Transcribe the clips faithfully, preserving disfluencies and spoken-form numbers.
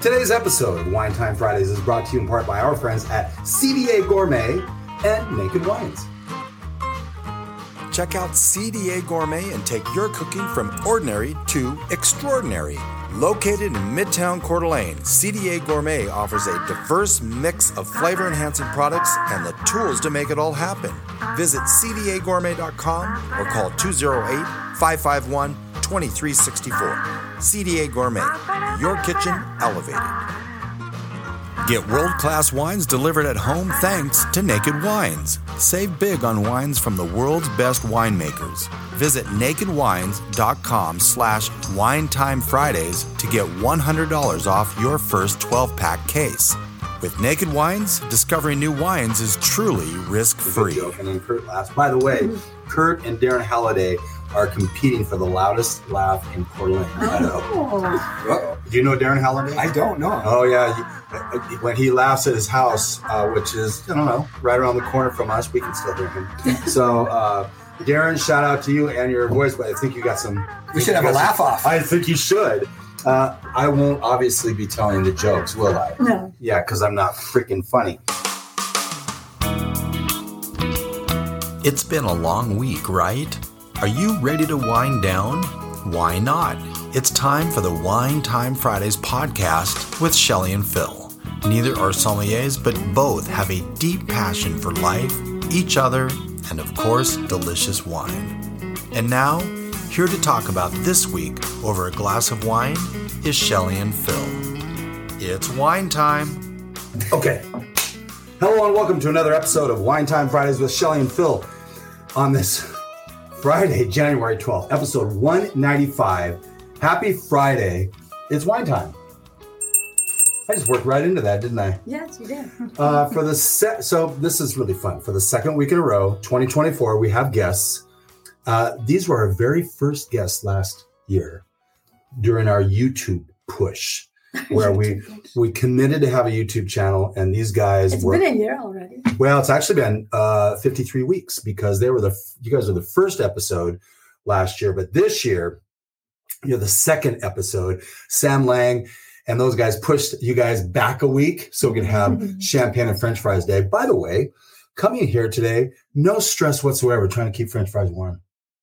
Today's episode of Wine Time Fridays is brought to you in part by our friends at C D A Gourmet and Naked Wines. Check out C D A Gourmet and take your cooking from ordinary to extraordinary. Located in Midtown Coeur d'Alene, C D A Gourmet offers a diverse mix of flavor-enhancing products and the tools to make it all happen. Visit c d a gourmet dot com or call two oh eight, five five one, two three six four. C D A Gourmet, your kitchen elevated. Get world-class wines delivered at home thanks to Naked Wines. Save big on wines from the world's best winemakers. Visit naked wines dot com slash winetime fridays to get one hundred dollars off your first twelve-pack case. With Naked Wines, discovering new wines is truly risk-free. And then Kurt laughs. By the way, Kurt and Darren Halliday are competing for the loudest laugh in Coeur d'Alene, Idaho. Oh. Do you know Darren Halliday? I don't know. Oh, yeah. When he laughs at his house, uh, which is, I don't know, right around the corner from us, we can still hear him. So, uh, Darren, shout out to you and your voice, but I think you got some... We should have a laugh some, off. I think you should. Uh, I won't obviously be telling the jokes, will I? No. Yeah, because I'm not freaking funny. It's been a long week, right? Are you ready to wind down? Why not? It's time for the Wine Time Fridays podcast with Shelly and Phil. Neither are sommeliers, but both have a deep passion for life, each other, and of course, delicious wine. And now, here to talk about this week over a glass of wine is Shelly and Phil. It's wine time. Okay. Hello and welcome to another episode of Wine Time Fridays with Shelly and Phil on this Friday, January twelfth, episode one ninety-five. Happy Friday. It's wine time. I just worked right into that, didn't I? Yes, you did. uh, for the se- So this is really fun. For the second week in a row, twenty twenty-four, we have guests. Uh, these were our very first guests last year during our YouTube push, where we we committed to have a YouTube channel, and these guys It's were... been a year already. Well, it's actually been uh, fifty-three weeks because they were the you guys were the first episode last year, but this year you're the second episode. Sam Lang and those guys pushed you guys back a week so we could have champagne and French fries day. By the way, coming here today, no stress whatsoever trying to keep French fries warm.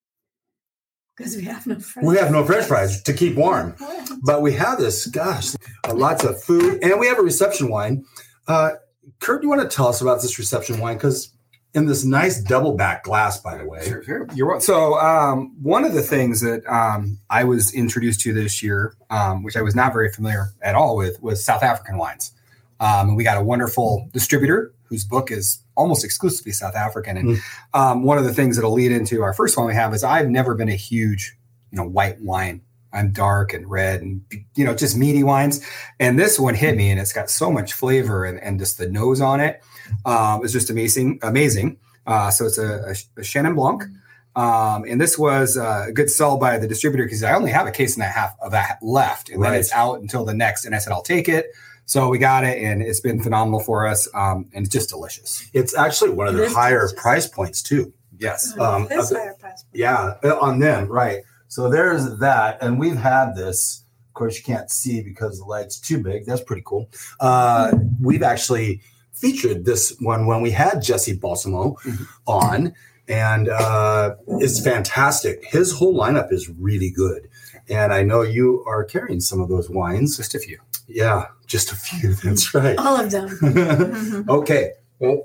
Because we have no French We have no French fries to keep warm, but we have this, gosh, uh, lots of food, and we have a reception wine. Uh, Kurt, do you want to tell us about this reception wine? Because in this nice double back glass, by the way. Sure, sure. You're right. So um, one of the things that um, I was introduced to this year, um, which I was not very familiar at all with, was South African wines. Um, and we got a wonderful distributor whose book is almost exclusively South African. And mm. um, one of the things that'll lead into our first one we have is I've never been a huge, you know, white wine. I'm dark and red and, you know, just meaty wines. And this one hit me and it's got so much flavor and, and just the nose on it um, is just amazing. Amazing. Uh, so it's a, a, a Chenin Blanc. Um, and this was uh, a good sell by the distributor because I only have a case and a half of that left. And right. then it's out until the next. And I said, I'll take it. So we got it and it's been phenomenal for us. Um, and it's just delicious. It's actually one of It their is higher delicious. price points too. Yes. Um, It is higher price point. Yeah, on them, right. So there's that. And we've had this. Of course, you can't see because the light's too big. That's pretty cool. Uh, we've actually featured this one when we had Jesse Balsamo mm-hmm. on. And uh, it's fantastic. His whole lineup is really good. And I know you are carrying some of those wines. Just a few. Yeah, just a few. That's right. All of them. Okay. Well,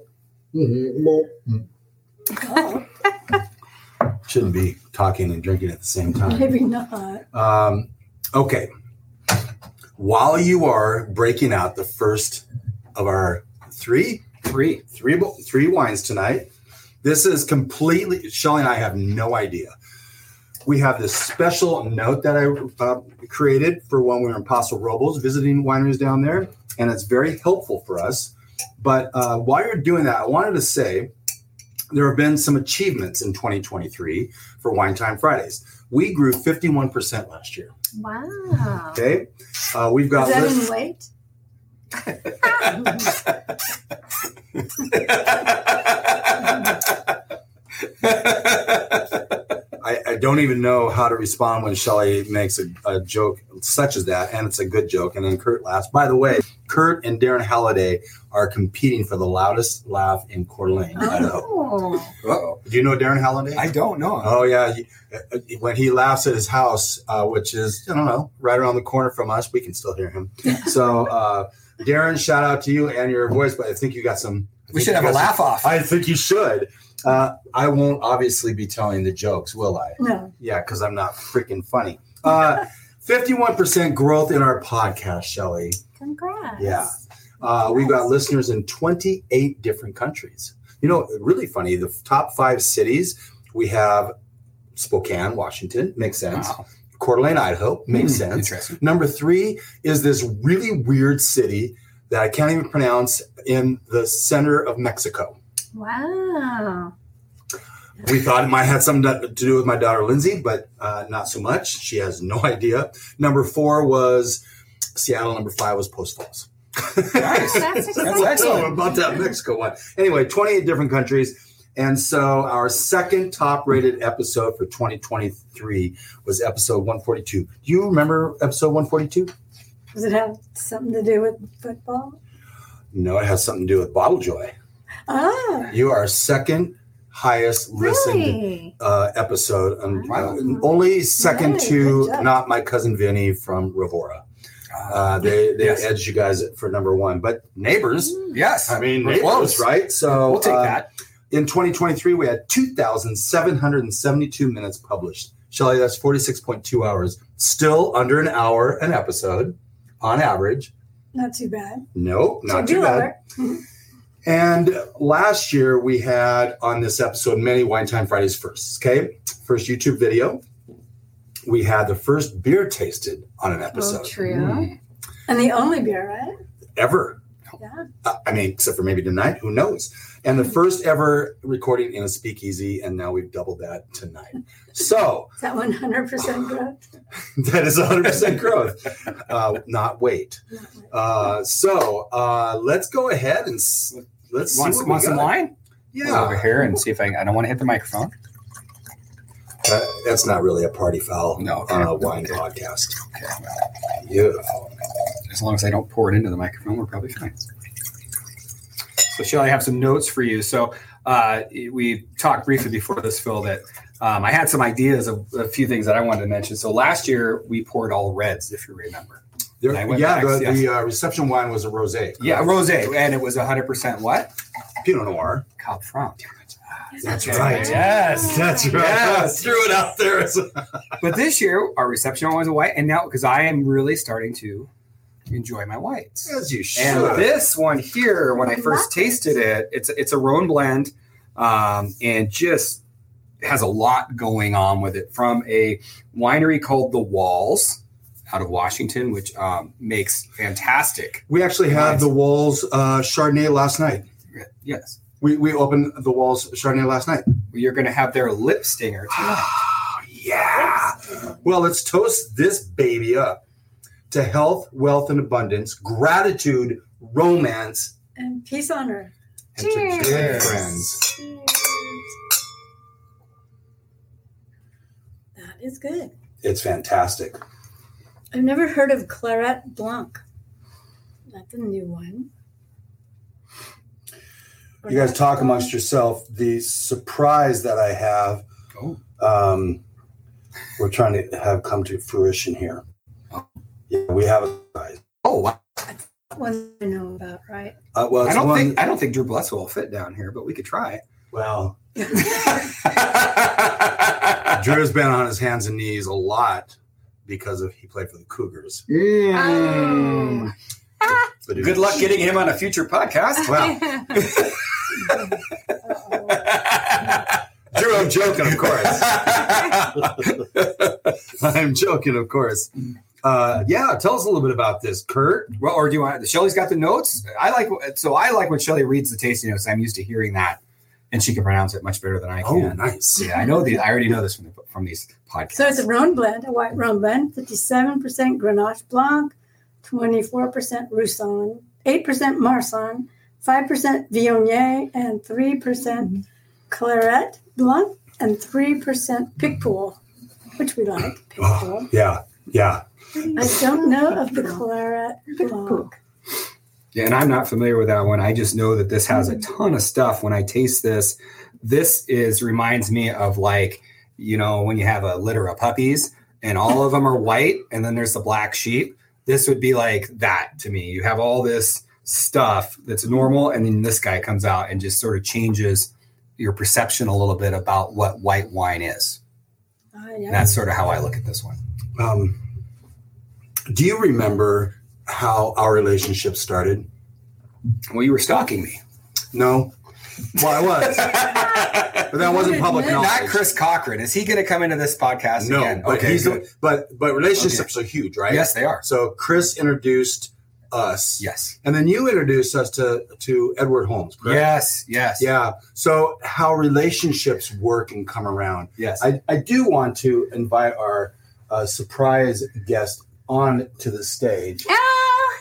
Oh, shouldn't be talking and drinking at the same time. maybe not. Um, okay. While you are breaking out the first of our three, Three. three, three wines tonight, this is completely, Shelly and I have no idea. We have this special note that I uh, created for when we were in Paso Robles visiting wineries down there, and it's very helpful for us. But uh, while you're doing that, I wanted to say there have been some achievements in twenty twenty-three for Wine Time Fridays. We grew fifty-one percent last year. Wow. Okay. Uh, we've got Is that lists- in weight? I, I don't even know how to respond when Shelly makes a, a joke such as that, and it's a good joke. And then Kurt laughs. By the way, Kurt and Darren Halliday are competing for the loudest laugh in Coeur d'Alene, Idaho. Oh. Uh-oh. Do you know Darren Halliday? I don't know. Oh, yeah. He, uh, when he laughs at his house, uh, which is, I don't know, right around the corner from us, we can still hear him. So, uh, Darren, shout out to you and your voice, but I think you got some. I we think should you have a got laugh some, off. I think you should. Uh, I won't obviously be telling the jokes, will I? No. Yeah, because I'm not freaking funny. Uh, fifty-one percent growth in our podcast, Shelly. Congrats. Yeah. Uh, we've got listeners in twenty-eight different countries. You know, really funny. The top five cities, we have Spokane, Washington. Makes sense. Wow. Coeur d'Alene, Idaho. Makes Hmm, sense. interesting. Number three is this really weird city that I can't even pronounce in the center of Mexico. Wow. We thought it might have something to do with my daughter, Lindsay, but uh, not so much. She has no idea. Number four was Seattle. Number five was Post Falls. Nice. That's That's exciting. excellent. Oh, about that Mexico one. Anyway, twenty-eight different countries. And so our second top rated episode for twenty twenty-three was episode one forty-two. Do you remember episode one forty-two? Does it have something to do with football? No, it has something to do with Bottle Joy. Ah. You are our second highest listened Really? uh, episode. Um, Wow. uh, only second Right, to good job. not my cousin Vinny from Revora. Uh, they they Yes. edged you guys for number one. But neighbors, Yes. I mean, We're neighbors, close. right? So We'll take uh, that. in twenty twenty-three, we had two thousand seven hundred seventy-two minutes published. Shelly, that's forty-six point two hours. Still under an hour an episode on average. Not too bad. Nope, not Should too be bad. lower. And last year we had on this episode many Wine Time Fridays firsts. Okay, first YouTube video. We had the first beer tasted on an Oh, episode true. Mm. And the only beer, right? ever. Yeah. Uh, I mean, except for maybe tonight, who knows? And the first ever recording in a speakeasy, and now we've doubled that tonight. So Is that one hundred percent growth? that is one hundred percent growth, uh, not weight. Uh, so uh, let's go ahead and s- let's see Want, what want we some got. wine? Yeah, Over here and see if I. I don't want to hit the microphone. Uh, that's not really a party foul No, okay. on a wine Okay. podcast. Okay. Well, Beautiful. as long as I don't pour it into the microphone, we're probably fine. So, Shelly, I have some notes for you. So, uh, we talked briefly before this, Phil, that um, I had some ideas of a few things that I wanted to mention. So, last year we poured all reds, if you remember. There, I went yeah, back, the, yes. the uh, reception wine was a rosé. Yeah, rosé, and it was one hundred percent what? Pinot Noir. Cab Franc. That's Okay. right. Yes, That's right. Yes. Threw it out there. as a- But this year, our reception wine was a white, and now because I am really starting to enjoy my whites. As you should. And this one here, when I first tasted it, it's it's a Rhone blend, um, and just has a lot going on with it. From a winery called The Walls out of Washington, which um, makes fantastic. We actually had Nice. the Walls uh, Chardonnay last night. Yes, We we opened the Walls Chardonnay last night. you're going to have their lip stinger tonight. Oh, yeah. Well, let's toast this baby up to health, wealth, and abundance, gratitude, romance, And peace on earth. and to good Cheers. friends. That is good. It's fantastic. I've never heard of Claret Blanc. That's a new one. Or You guys not. talk amongst yourself. The surprise that I have, Oh, um, we're trying to have come to fruition here. Yeah, we have a surprise. oh, wow. One I know about, right? Uh, well, I it's don't one, think I don't think Drew Bledsoe will fit down here, but we could try. well, Drew's been on his hands and knees a lot because of he played for the Cougars. Mm. But it- Good luck getting him on a future podcast. Well, Drew, I'm joking, of course. I'm joking, of course. Uh, yeah, tell us a little bit about this, Kurt. Well, or do you want? Shelly's got the notes. I like so I like when Shelly reads the tasting notes. I'm used to hearing that, and she can pronounce it much better than I Oh, can. nice. Yeah, I know these. I already know this from the, from these podcasts. So it's a Rhone blend, a white Rhone blend, fifty-seven percent Grenache Blanc, twenty-four percent Roussanne, eight percent Marsanne, five percent Viognier, and three percent Claret Blanc. and three percent pig pool, which we like. Pig Oh, pool. yeah, yeah. I don't know of the Claret Blanc. Yeah, and I'm not familiar with that one. I just know that this has a ton of stuff. When I taste this, this is reminds me of like, you know, when you have a litter of puppies and all of them are white and then there's the black sheep. This would be like that to me. You have all this stuff that's normal, and then this guy comes out and just sort of changes your perception a little bit about what white wine is. Oh, yeah. That's sort of how I look at this one. Um, do you remember how our relationship started? Well, you were stalking me. No. Well, I was. But that wasn't public knowledge. Not Chris Cochran. Is he going to come into this podcast No, again? but Okay, he's good. but but relationships are huge, right? Yes, they are. So Chris introduced us. Yes. And then you introduced us to to Edward Holmes, correct? Yes, yes. Yeah. So how relationships work and come around. Yes. I, I do want to invite our uh, surprise guest on to the stage. Oh,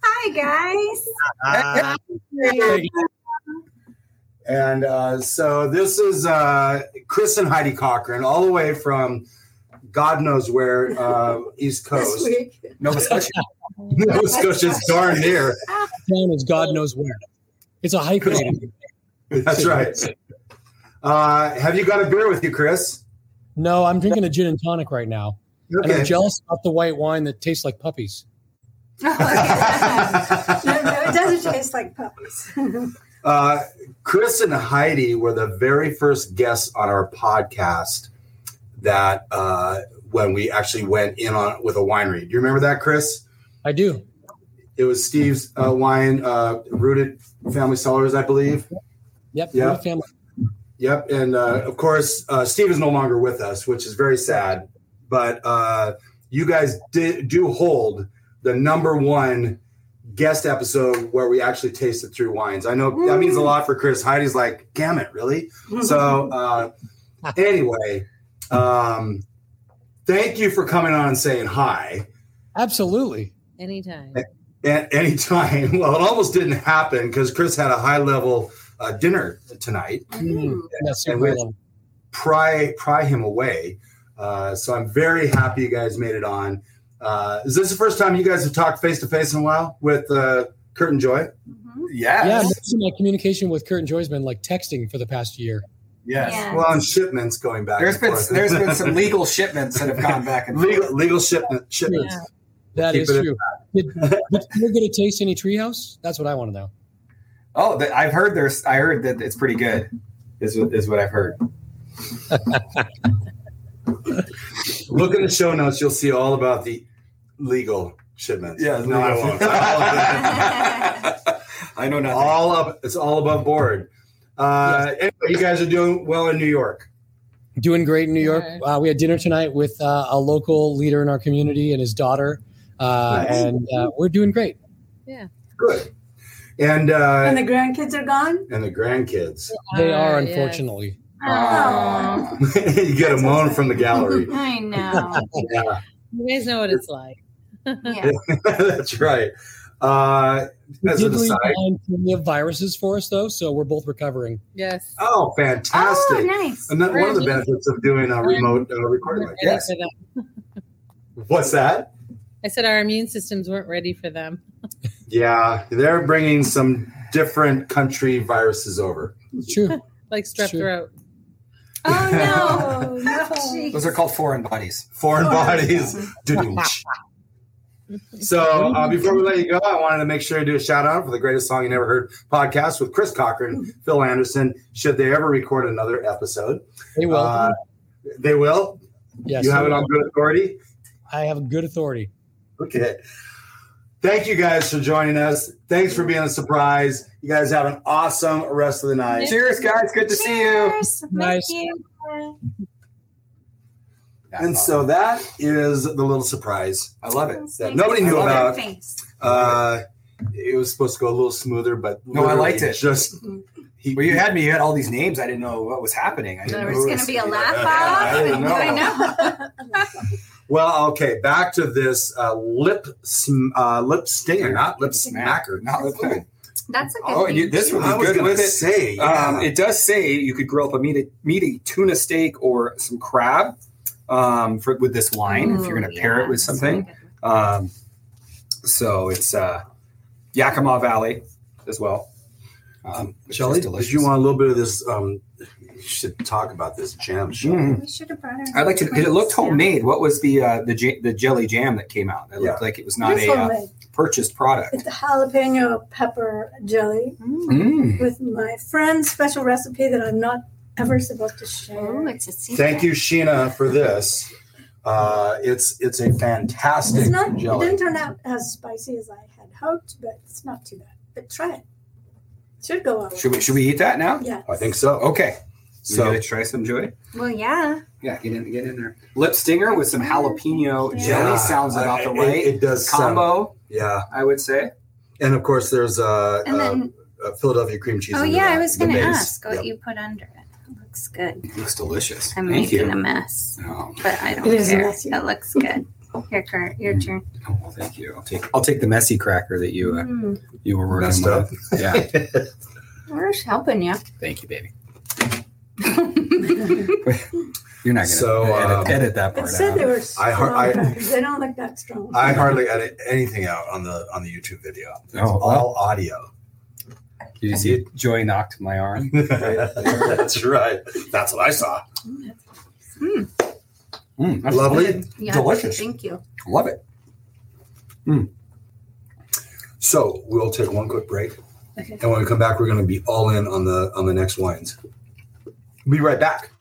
hi guys. And uh, so this is uh, Chris and Heidi Cochran, all the way from God knows where, uh, East This Coast. week. Nova Scotia. Nova Scotia's darn near. Town is God knows where. It's a hike. rating. That's right. Uh, have you got a beer with you, Chris? No, I'm drinking a gin and tonic right now. And Okay. I'm jealous about the white wine that tastes like puppies. No, no, it doesn't taste like puppies. Uh, Chris and Heidi were the very first guests on our podcast that uh, when we actually went in on with a winery. Do you remember that, Chris? I do. It was Steve's uh, wine, uh, Rooted Family Cellars, I believe. Yep. Yeah. my Family. Yep. And uh, of course, uh, Steve is no longer with us, which is very sad. But uh, you guys did, do hold the number one guest episode where we actually tasted through wines. I know that means a lot for Chris. Heidi's like, damn it, really? So uh, anyway, um, thank you for coming on and saying hi. Absolutely. Anytime. At any time. Well, it almost didn't happen because Chris had a high level uh, dinner tonight. Mm, that's And super we- love. Pry pry him away. Uh, so I'm very happy you guys made it on. Uh, is this the first time you guys have talked face to face in a while with uh, Kurt and Joy? Yes. Yeah, most of my communication with Kurt and Joy has been like texting for the past year. Yes. Yeah. Well, on shipments going back. There's and been forth. there's been some legal shipments that have gone back and forth. legal legal shipment shipments. Yeah. That Keep is it at true. Did, did you get a taste any Treehouse? That's what I want to know. Oh, the, I've heard there's. I heard that it's pretty good. Is what is what I've heard. Look in the show notes. You'll see all about the legal shipments. Yeah, no, I legal. won't. I won't. I know nothing. all up. It's all above board. Uh, Anyway, you guys are doing well in New York. Doing great in New York. Yeah. Uh, we had dinner tonight with uh, a local leader in our community and his daughter, uh, Nice. and uh, we're doing great. Good. And uh, And the grandkids are gone? and the grandkids. They are, Uh, yes. unfortunately. Oh, You get a moan from the gallery. I know. Yeah, You guys know what it's like. Yeah. that's right. Uh, We as did an leave aside, behind plenty of viruses for us, though, so we're both recovering. Yes. oh, fantastic! Oh, nice. And that, one of the benefits of doing a remote uh, recording like Ready this. for them. What's that? I said our immune systems weren't ready for them. Yeah, they're bringing some different country viruses over. It's true. Like strep Sure. throat. Oh no. Oh, no. Those are called foreign bodies. Foreign bodies. Doo-doo-ch. So uh, before we let you go, I wanted to make sure to do a shout out for the Greatest Song You Never Heard podcast with Chris Cochran, Phil Anderson. Should they ever record another episode, They will. Uh, they will. yes, You have they it on will. good authority. I have good authority. Okay. Thank you guys for joining us. Thanks for being a surprise. You guys have an awesome rest of the night. Cheers, guys. Good to see you. Cheers. Nice. Thank you. And so that is the little surprise. I love it. That nobody knew I love about. Your face. Uh, it was supposed to go a little smoother, but No, I liked literally it. Just he, Well, you had me. You had all these names. I didn't know what was happening. I didn't There know was who going to be a was- laugh Yeah, off. I didn't know. I know. Well, okay, back to this uh, lip sm- uh, lip stinger, not lip smacker. Not lip smack. That's a good Oh, thing. you, this would I be was good gonna with it. say, yeah. Um, it does say you could grill up a meaty, meaty tuna steak or some crab um, for, with this wine if you're going to Ooh, pair yeah, it with that's something. really good. Um, so it's uh, Yakima Valley as well. Um, which Shelley, is did delicious. you want a little bit of this? Um, you should talk about this jam, Shelley. Mm. We should have brought her. I'd like to. It looked homemade. What was the uh, the j- the jelly jam that came out? It looked Yeah. like it was not It's a uh, homemade. purchased product. It's a jalapeno pepper jelly Mm. Mm. with my friend's special recipe that I'm not ever supposed to share. Oh, it's a secret. Thank you, Sheena, for this. Uh, it's it's a fantastic It's not. It jelly. didn't turn out as spicy as I had hoped, but it's not too bad. But try it. Should go well. Should we should we eat that now? Yeah. I think so. Okay. So So let's try some, Joy. Well, yeah. Yeah, get in, get in there. Lip stinger with some jalapeno Yeah. jelly sounds about the it- right It, does sound- combo. yeah, I would say. and of course there's uh, And uh, then, uh, Philadelphia cream cheese. oh under yeah, that, I was the going to base. ask what Yep. you put under it. It looks good. It looks delicious. I'm Thank making you. a mess, Oh, but I don't It is care. messy. It looks good. Here, Kurt, your turn. oh, well, thank you. I'll take I'll take the messy cracker that you uh, Mm. you were working Messed up. with. Yeah. We're just helping you. Thank you, baby. You're not gonna So, edit, um, edit that It part said they out. were I strong har- I- crackers. They don't look that strong. I hardly edit anything out on the on the YouTube video. It's Oh, all audio. You see, Joy knocked my arm. That's right. That's what I saw. Mm. Mm, that's Lovely. Yeah, Delicious. Thank you. Love it. So we'll take one quick break, Okay. and when we come back, we're going to be all in on the on the next wines. Be right back.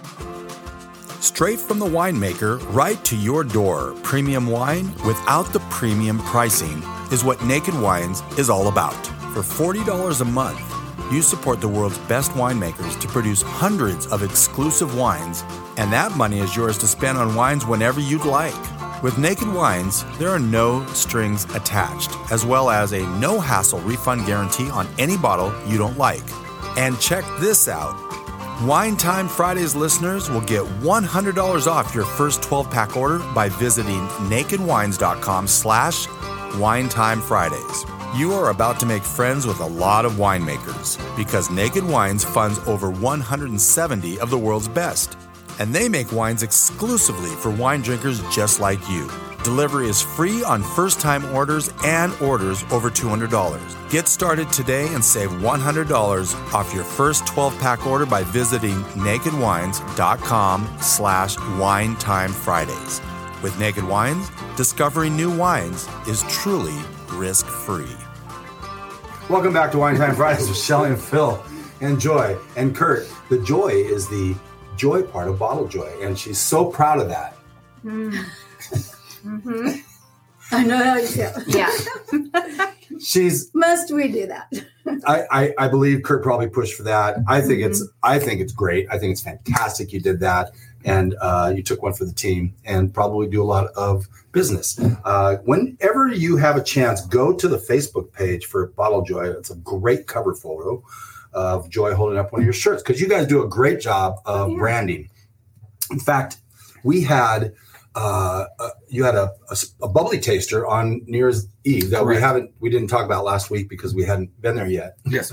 Straight from the winemaker, right to your door. Premium wine without the premium pricing is what Naked Wines is all about. For forty dollars a month, you support the world's best winemakers to produce hundreds of exclusive wines, and that money is yours to spend on wines whenever you'd like. With Naked Wines, there are no strings attached, as well as a no-hassle refund guarantee on any bottle you don't like. And check this out. Wine Time Fridays listeners will get one hundred dollars off your first twelve-pack order by visiting nakedwines.com slash winetime Fridays. You are about to make friends with a lot of winemakers because Naked Wines funds over one hundred seventy of the world's best. And they make wines exclusively for wine drinkers just like you. Delivery is free on first-time orders and orders over two hundred dollars. Get started today and save one hundred dollars off your first twelve-pack order by visiting nakedwines.com slash winetime Fridays. With Naked Wines, discovering new wines is truly risk-free. Welcome back to Wine Time Fridays with Shelley and Phil and Joy and Kurt. The joy is the joy part of Bottle Joy, and she's so proud of that. Mm. hmm I know how you feel. Yeah. She's, Must we do that? I, I, I believe Kurt probably pushed for that. I think it's, I think it's great. I think it's fantastic you did that, and uh, you took one for the team, and probably do a lot of business. Uh, whenever you have a chance, go to the Facebook page for Bottle Joy. It's a great cover photo of Joy holding up one of your shirts, because you guys do a great job of Yeah. branding. In fact, we had uh, uh, you had a, a, a bubbly taster on New Year's Eve that we Correct. haven't we didn't talk about last week because we hadn't been there yet. Yes.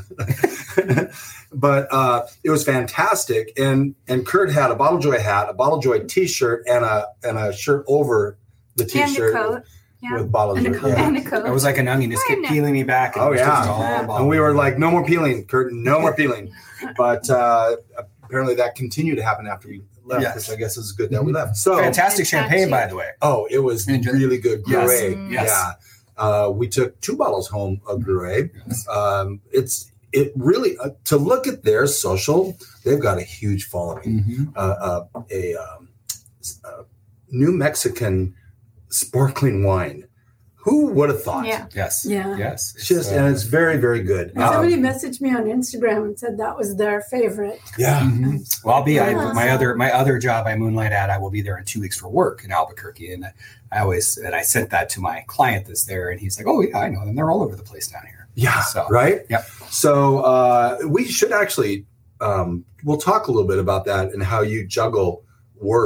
But uh, it was fantastic, and and Kurt had a Bottle Joy hat, a Bottle Joy T-shirt, and a and a shirt over the And a T-shirt coat. Yeah. with Bottle And a Joy. coat. Yeah. And a coat. It was like an onion, just kept Why not? peeling me back. Oh, it was yeah. just all about- And we were like, no more peeling, Kurt, no more peeling. But uh, apparently that continued to happen after we left, Yes. which I guess is good that we left. So, fantastic Fantastic. champagne, by the way. oh, it was Enjoy. really good. Yes. Gruet. Yes. Yeah. Uh, we took two bottles home of Gruet. Yes. Um, it's it really uh, to look at their social. They've got a huge following. Mhm. Uh, uh, a um, uh, New Mexican sparkling wine. Who would have thought? Yeah. Yes. Yeah. Yes. It's just uh, and it's very very good. And somebody Um, messaged me on Instagram and said that was their favorite. yeah. mhm. Well, I'll be I, Awesome. my other my other job I moonlight at. I will be there in two weeks for work in Albuquerque, and I always and I sent that to my client that's there, and he's like, "Oh yeah, I know them. They're all over the place down here." Yeah, So, right? yep. So uh, we should actually, um, we'll talk a little bit about that and how you juggle work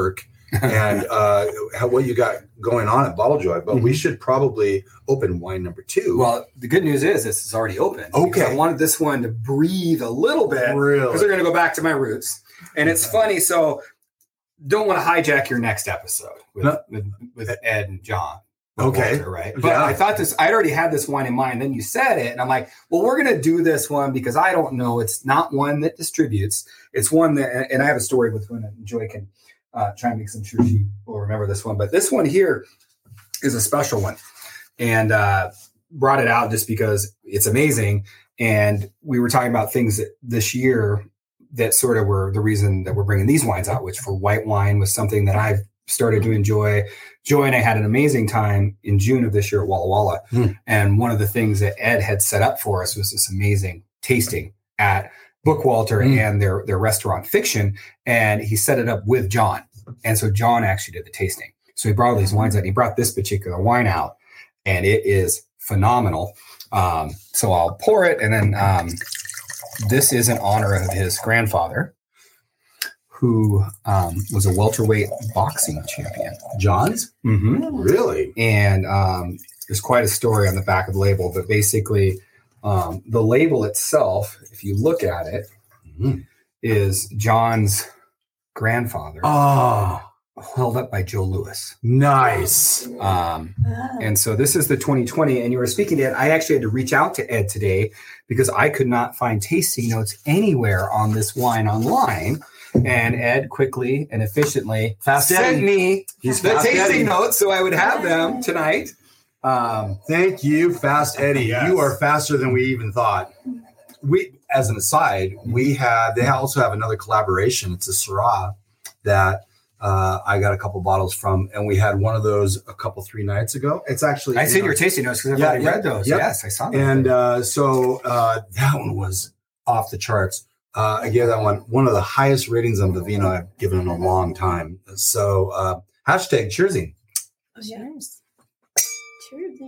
and uh, how, what you got going on at Bottle Joy. But we should probably open wine number two. Well, the good news is this is already open. Okay. I wanted this one to breathe a little bit because Really? they're going to go back to my roots. And it's funny. So don't want to hijack your next episode with, No. with, with Ed and John. Okay. Walter, right. But Yeah. I thought this, I'd already had this wine in mind. Then you said it. And I'm like, well, we're going to do this one because I don't know. It's not one that distributes. It's one that, and I have a story with one that Joy can uh, try and make some sure she will remember this one. But this one here is a special one. And uh, brought it out just because it's amazing. And we were talking about things that this year that sort of were the reason that we're bringing these wines out, which for white wine was something that I've started to enjoy. Joy and I had an amazing time in June of this year at Walla Walla. Mm. And one of the things that Ed had set up for us was this amazing tasting at Bookwalter Mm. and their, their restaurant Fiction. And he set it up with John. And so John actually did the tasting. So he brought all these wines out and he brought this particular wine out and it is phenomenal. Um, so I'll pour it. And then um, this is in honor of his grandfather, who um, was a welterweight boxing champion. John's? Mm-hmm. Really? And um, there's quite a story on the back of the label, but basically um, the label itself, if you look at it, Mhm. is John's grandfather Oh, held up by Joe Louis. nice. Um, Ah. and so this is the twenty twenty, and you were speaking to Ed. I actually had to reach out to Ed today because I could not find tasting notes anywhere on this wine online. And Ed quickly and efficiently Fast sent Eddie. me He's the Fast tasting Eddie. notes so I would have them tonight. Um, Thank you, Fast Eddie. Yes. You are faster than we even thought. We, as an aside, we have. They also have another collaboration. It's a Syrah that uh, I got a couple bottles from, and we had one of those a couple three nights ago. It's actually I in seen our- your tasting notes because I've Yeah, already yeah, read those. yep. Yes, I saw them. And uh, so uh, that one was off the charts. Uh, I gave that one one of the highest ratings on Vivino I've given in a long time. So uh, hashtag cheersing. Cheers. Cheers.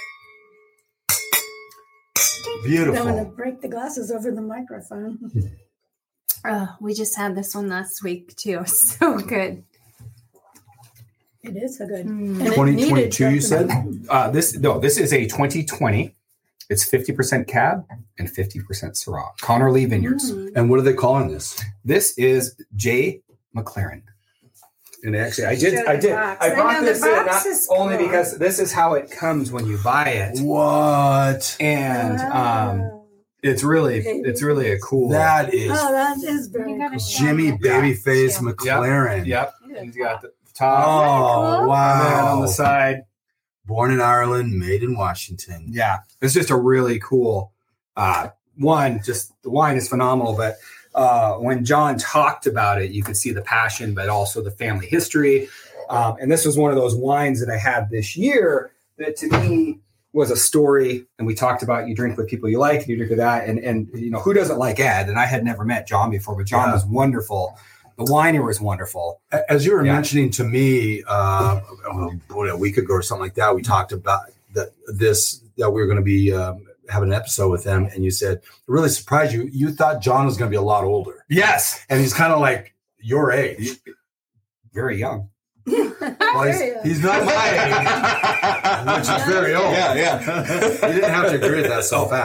Don't want to Beautiful. break the glasses over the microphone. Oh, we just had this one last week too. So good. It is so good. Mm. And it twenty needed twenty-two, you something. said? uh, this no, this is a twenty twenty. It's fifty percent Cab and fifty percent Syrah. Connor Lee Vineyards. Mm. And what are they calling this? This is J. McLaren. And actually, I did. Show I the did. box. I I brought know, the this in box not is only cool. because this is how it comes when you buy it, What? and um, Wow. it's really, it's really a cool. That is Oh, that is very You gotta cool. show Jimmy Yeah. Babyface Yeah. McLaren. Yep. Yeah. He's got the top Oh, and then wow. on the side. Born in Ireland, made in Washington. Yeah, it's just a really cool uh, one. Just the wine is phenomenal, but uh, when John talked about it, you could see the passion, but also the family history. Um, and this was one of those wines that I had this year that to me was a story. And we talked about you drink with people you like, and you drink with that, and and you know who doesn't like Ed? And I had never met John before, but John Yeah. was wonderful. The winer was wonderful. As you were Yeah. mentioning to me, uh, oh, boy, a week ago or something like that, we talked about that this that we were going to be um, having an episode with them, and you said it really surprised you. You thought John was going to be a lot older, Yes, and he's kind of like your age. very young. Well, he's, Very, uh, he's not my age, which is very old. Yeah, yeah. You didn't have to agree with that so Oh,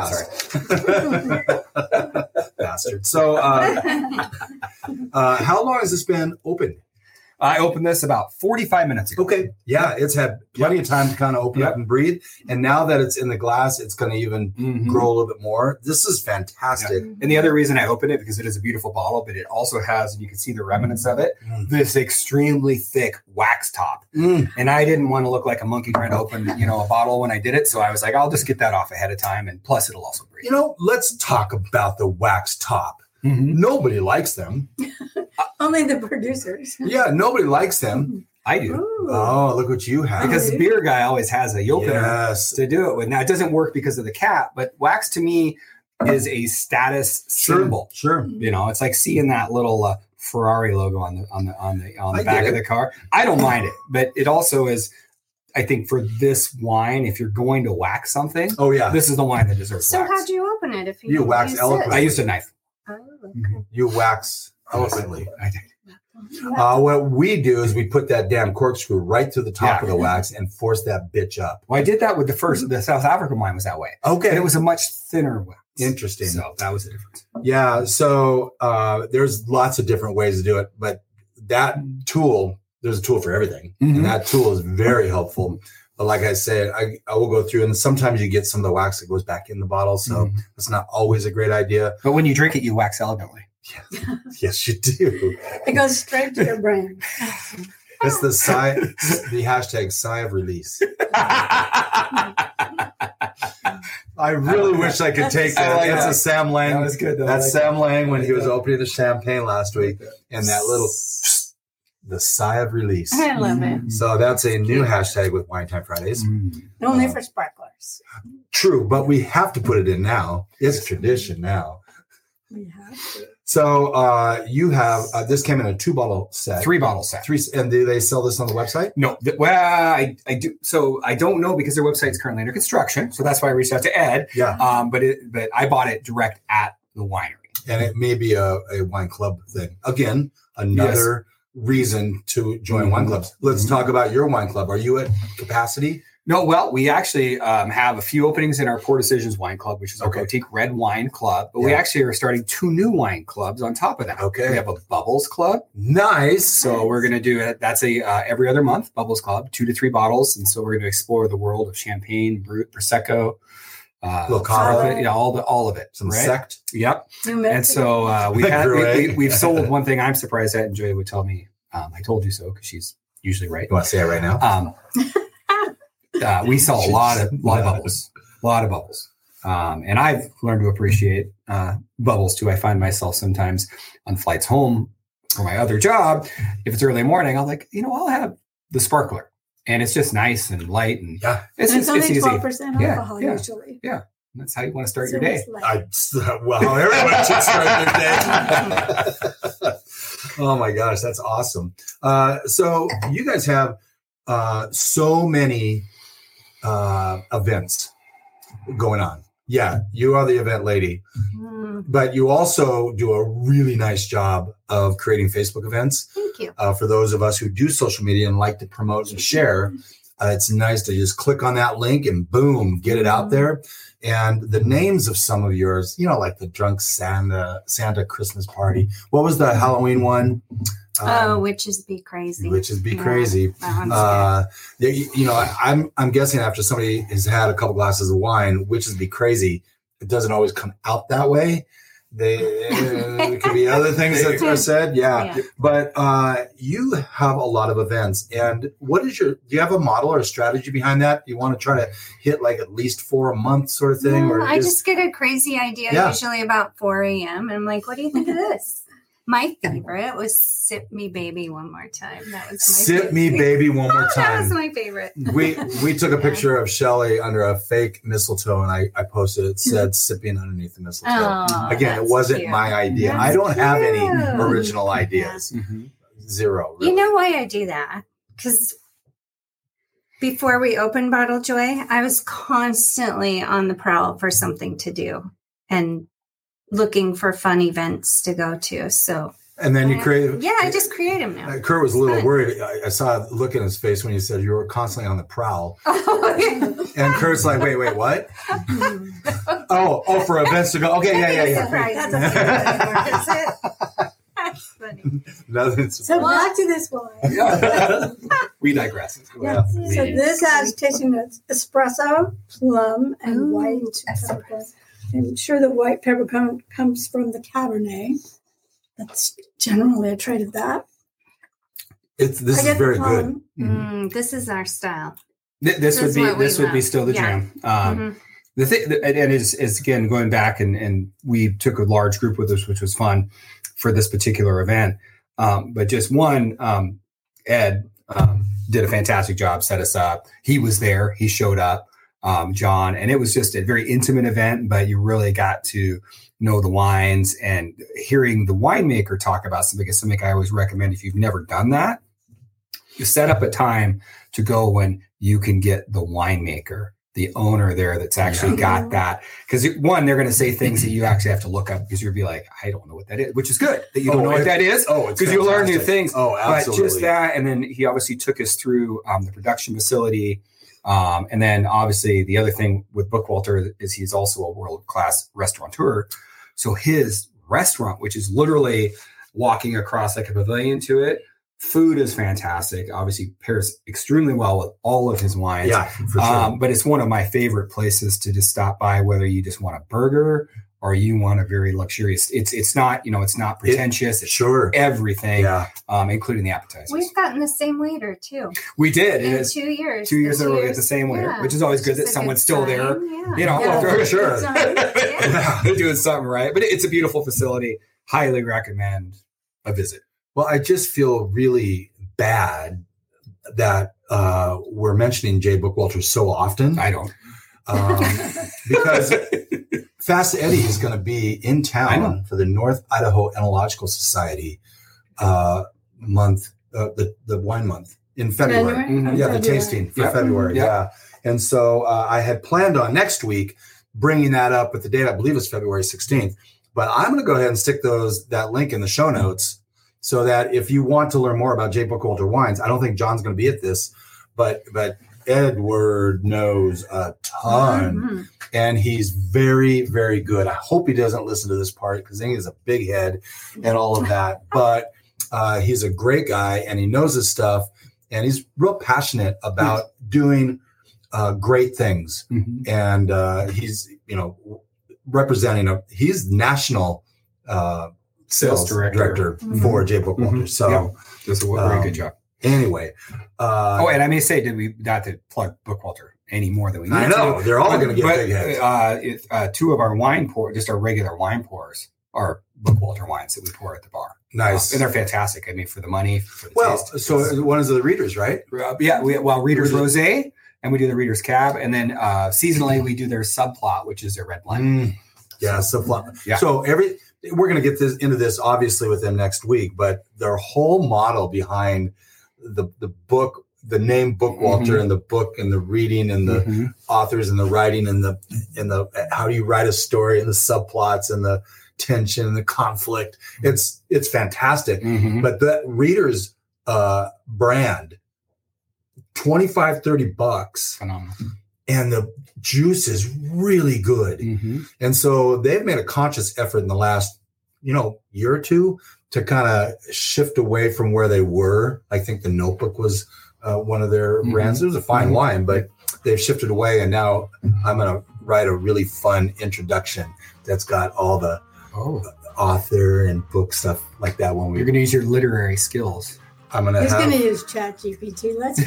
fast. Bastard. So, uh, uh, how long has this been open? I opened this about forty-five minutes ago. Okay. Yeah, it's had plenty of time to kind of open Yep. up and breathe. And now that it's in the glass, it's going to even Mhm. grow a little bit more. This is fantastic. And the other reason I opened it because it is a beautiful bottle, but it also has, and you can see the remnants of it, Mm. this extremely thick wax top. Mm. And I didn't want to look like a monkey trying to open, you know, a bottle when I did it. So I was like, I'll just get that off ahead of time. And plus it'll also breathe. You know, let's talk about the wax top. Mhm. Nobody likes them. Only the producers. Yeah, nobody likes them. I do. Ooh. Oh, look what you have. Because the beer guy always has a opener Yes. to do it with. Now it doesn't work because of the cap, but wax to me is a status Sure. symbol. Sure. You know, it's like seeing that little uh, Ferrari logo on the on the on the on the I back get of it. the car. I don't mind it, but it also is. I think for this wine, if you're going to wax something, Oh, yeah. this is the wine that deserves So wax. how'd you open it? If you, You didn't wax use eloquently. I this? used a knife. Oh, okay. You wax eloquently. I did. Uh, what we do is we put that damn corkscrew right through the top Yeah. of the wax and force that bitch up. Well, I did that with the first, the South African wine was that way. Okay. And it was a much thinner wax. Interesting. So that was the difference. Yeah. So uh, there's lots of different ways to do it, but that tool, there's a tool for everything. Mhm. And that tool is very helpful. But like I said, I, I will go through, and sometimes you get some of the wax that goes back in the bottle. So Mhm. it's not always a great idea. But when you drink it, you wax elegantly. Yes, you do. It goes straight to your brain. It's the sigh, the hashtag sigh of release. I really wish I could take I that. like It's that. a Sam Lang. That was good, though. I That's like Sam Lang when I he like was that. opening the champagne last week, and that little the sigh of release. I love it. So that's a new hashtag with Wine Time Fridays. Mm. Only Uh, for sparklers. True, but we have to put it in now. It's tradition now. We have to. So uh, you have uh, this came in a two bottle set. Three bottle set. Three, and do they sell this on the website? No, th- well, I, I do. So I don't know because their website is currently under construction. So that's why I reached out to Ed. Yeah, Um, but it, but I bought it direct at the winery. and it may be a, a wine club thing. Again, another reason to join wine clubs. Let's Mhm. talk about your wine club. Are you at capacity? No, well, we actually um, have a few openings in our Poor Decisions Wine Club, which is our Okay. boutique red wine club. But we Yeah. actually are starting two new wine clubs on top of that. Okay. We have a Bubbles Club. Nice. So we're going to do it. That's a uh, every other month Bubbles Club, two to three bottles. And so we're going to explore the world of champagne, brut, prosecco, uh, Little cava. you know, all the all of it. Some right? sect. Yep. New Mexico. And so uh, we had, we, Great. we, we've sold one thing I'm surprised at, and Joy would tell me, um, I told you so, because she's usually right. You want to say it right now? Um, uh, we sell a lot of lot of bubbles, a lot of bubbles, um, and I've learned to appreciate uh, bubbles too. I find myself sometimes on flights home for my other job, if it's early morning, I'll like, you know, I'll have the sparkler, and it's just nice and light, and Yeah. it's And it's just it's only easy. twelve percent Yeah, alcohol yeah. usually. That's how you want to start So your day. it's like- I well, everyone should start their day. Oh my gosh, that's awesome. Uh, so you guys have uh, so many uh, events going on. Yeah, you are the event lady, Mm, but you also do a really nice job of creating Facebook events. thank you. Uh, for those of us who do social media and like to promote and share, uh, it's nice to just click on that link and boom, get it out there. And the names of some of yours, you know, like the Drunk Santa Santa Christmas Party. What was the Halloween one? oh, Um, witches be crazy. Witches Be Yeah. Crazy. That one's Uh, you, you know, I'm I'm guessing after somebody has had a couple glasses of wine, Witches Be Crazy, it doesn't always come out that way. They it could be other things that are said, yeah. Yeah. But uh, you have a lot of events, and what is your? Do you have a model or a strategy behind that? You want to try to hit like at least four a month, sort of thing, No, or I just get a crazy idea Yeah. usually about four a.m. and I'm like, what do you think of this? My favorite was Sip Me Baby One More Time. That was my Sip favorite. Me Baby One More Oh, that was Time. my favorite. we we took a Yeah. picture of Shelly under a fake mistletoe, and I, I posted it. Said sipping underneath the mistletoe. Oh, Again, it that's wasn't cute. my idea. That's I don't have any cute. original ideas. Mhm. Zero. Really. You know why I do that? Because before we opened Bottle Joy, I was constantly on the prowl for something to do and looking for fun events to go to. So and then you create. yeah, I just create them now. Uh, Kurt was a little Fun. worried. I, I saw a look in his face when you said you were constantly on the prowl. Oh, yeah. And Kurt's like, wait, wait, what? Oh, oh, for events to go. Okay, yeah, yeah, yeah. Surprise. That's That's That's funny. Nothing. So back to this wine. We digress. Yeah. So this has tasting of espresso, plum, and Ooh, white espresso. pepper. I'm sure the white pepper com- comes from the Cabernet. That's generally a trait of that. It's this I is get the very good. plum. Mm, this is our style. Th- This This would is be what we this would be love. still the Yeah. jam. Um, Mhm. The thing, and and it's, it's again going back, and, and we took a large group with us, which was fun for this particular event. Um, but just one, um, Ed um, did a fantastic job, set us up. He was there, he showed up, um, John, and it was just a very intimate event. But you really got to know the wines, and hearing the winemaker talk about something is something I always recommend if you've never done that. You set up a time to go when you can get the winemaker the owner there that's actually Yeah. got that. Because one, they're going to say things that you actually have to look up because you'll be like, I don't know what that is, which is good that you don't Oh, know what it- that is. Oh, it's Because you learn new fantastic. things. Oh, absolutely. But just that, and then he obviously took us through um, the production facility. Um, and then obviously the other thing with Bookwalter is he's also a world-class restaurateur. So his restaurant, which is literally walking across like a pavilion to it, food is fantastic. Obviously pairs extremely well with all of his wines. Yeah, for sure. Um, but it's one of my favorite places to just stop by, whether you just want a burger or you want a very luxurious. It's it's not, you know, it's not pretentious. It's sure. everything, Yeah. um, including the appetizers. We've gotten the same waiter too. We did. In It is two years. two years The in a row we get years- the same waiter, yeah, which is always good which that is a someone's good still sign. there. Yeah. You know, Yeah, after- for sure. Yeah. They're doing something right. But it's a beautiful facility. Highly recommend a visit. Well, I just feel really bad that uh, we're mentioning Jay Bookwalter so often. I don't. Um, because Fast Eddie is going to be in I know. town for the North Idaho Entomological Society uh, month, uh, the, the wine month in February. Mhm. Yeah, the February. tasting for Yeah. February. Yeah. Yeah. And so uh, I had planned on next week bringing that up with the date, I believe it's February sixteenth. But I'm going to go ahead and stick those that link in the show notes so that if you want to learn more about Jay Bookwalter wines, I don't think John's going to be at this, but but Edward knows a ton. Mhm. And he's very, very good. I hope he doesn't listen to this part because he has a big head and all of that. But uh, he's a great guy and he knows his stuff. And he's real passionate about doing uh, great things. Mhm. And uh, he's, you know, representing a, he's national uh, sales, Sales director. director, for Jay Bookwalter. Mhm. So Yeah. Does a very Um, good job. anyway, uh, Oh, and I may say, did we not to plug Bookwalter any more than we need I know to? they're all But- going to get but, big heads. Uh, it, uh, two of our wine pour, just our regular wine pours, are Bookwalter wines that we pour at the bar. Nice. and they're fantastic. I mean, for the money, for the Well, taste. so one is the readers, right? Uh, yeah, we well Reader's Reader's- Rosé, and we do the Reader's Cab, and then uh, seasonally we do their subplot, which is their red blend. Mm, yeah, so fun. Yeah. So every we're going to get this into this obviously with them next week, but their whole model behind the the book, the name Bookwalter, Mhm. and the book and the reading and the Mhm. authors and the writing and the and the how do you write a story and the subplots and the tension and the conflict. It's it's fantastic. Mhm. But that readers uh brand, twenty-five, thirty bucks, Phenomenal. and the juice is really good. Mhm. And so they've made a conscious effort in the last, you know, year or two to kind of shift away from where they were. I think the Notebook was uh, one of their Mhm. brands. It was a fine Mhm. wine, but they've shifted away. And now I'm going to write a really fun introduction that's got all the Oh, author and book stuff like that. When you're we, going to use your literary skills. I'm going to He's have. going to use ChatGPT. Let's.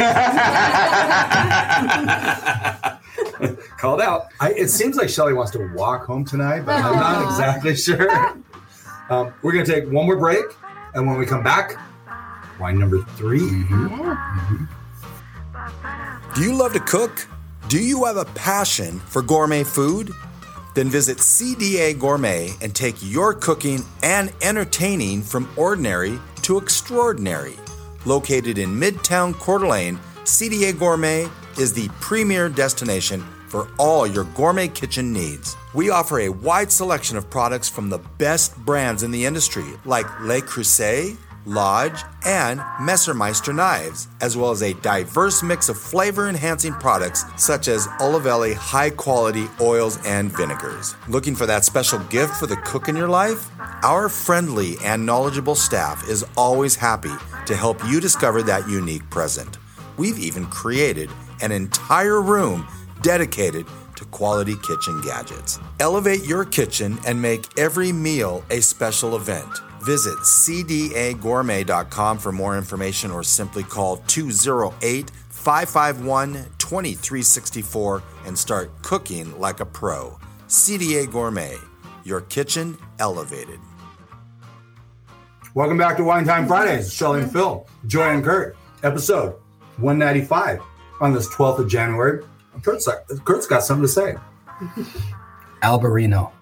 Called out. I, it seems like Shelly wants to walk home tonight, but I'm not Aw. exactly sure. Um, we're going to take one more break. And when we come back, wine number three. Mhm. Do you love to cook? Do you have a passion for gourmet food? Then visit C D A Gourmet and take your cooking and entertaining from ordinary to extraordinary. Located in Midtown Coeur d'Alene, C D A Gourmet is the premier destination for all your gourmet kitchen needs. We offer a wide selection of products from the best brands in the industry, like Le Creuset, Lodge, and Messermeister knives, as well as a diverse mix of flavor-enhancing products such as Olivelli high-quality oils and vinegars. Looking for that special gift for the cook in your life? Our friendly and knowledgeable staff is always happy to help you discover that unique present. We've even created an entire room dedicated to quality kitchen gadgets. Elevate your kitchen and make every meal a special event. Visit c d a gourmet dot com for more information or simply call two oh eight, five five one, two three six four and start cooking like a pro. C D A Gourmet, your kitchen elevated. Welcome back to Wine Time Fridays. Shelly and Phil, Joy and Kurt, episode one ninety-five on this twelfth of January. Kurt's, Kurt's got something to say. Albarino.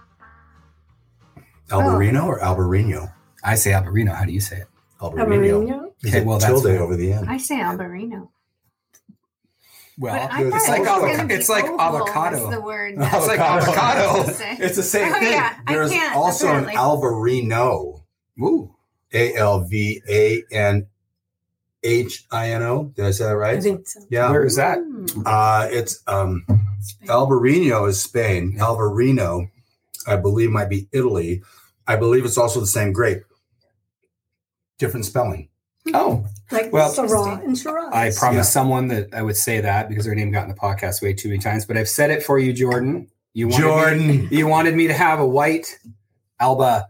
Albarino or Albarino? I say Albarino. How do you say it? Albarino. Amarino. Is Okay, it well, that's tilde fine. over the end. I say Albarino. Well, But I it's thought like it was avo- gonna be it's like oval avocado. was the word. It's like Avocado. avocado. It's the same Oh, thing. yeah. I There's can't, also apparently. an Alvarino, Ooh. A L V A N H I N O. Did I say that I right? think so. Yeah. Where is that? Mm. Uh, it's um, Albarino is Spain. Alvarino, I believe, might be Italy. I believe it's also the same grape. Different spelling. Oh, Like Well, Syrah and Shiraz. I promised Yeah. someone that I would say that because her name got in the podcast way too many times, but I've said it for you, Jordan. You wanted Jordan. Me, you wanted me to have a white Alba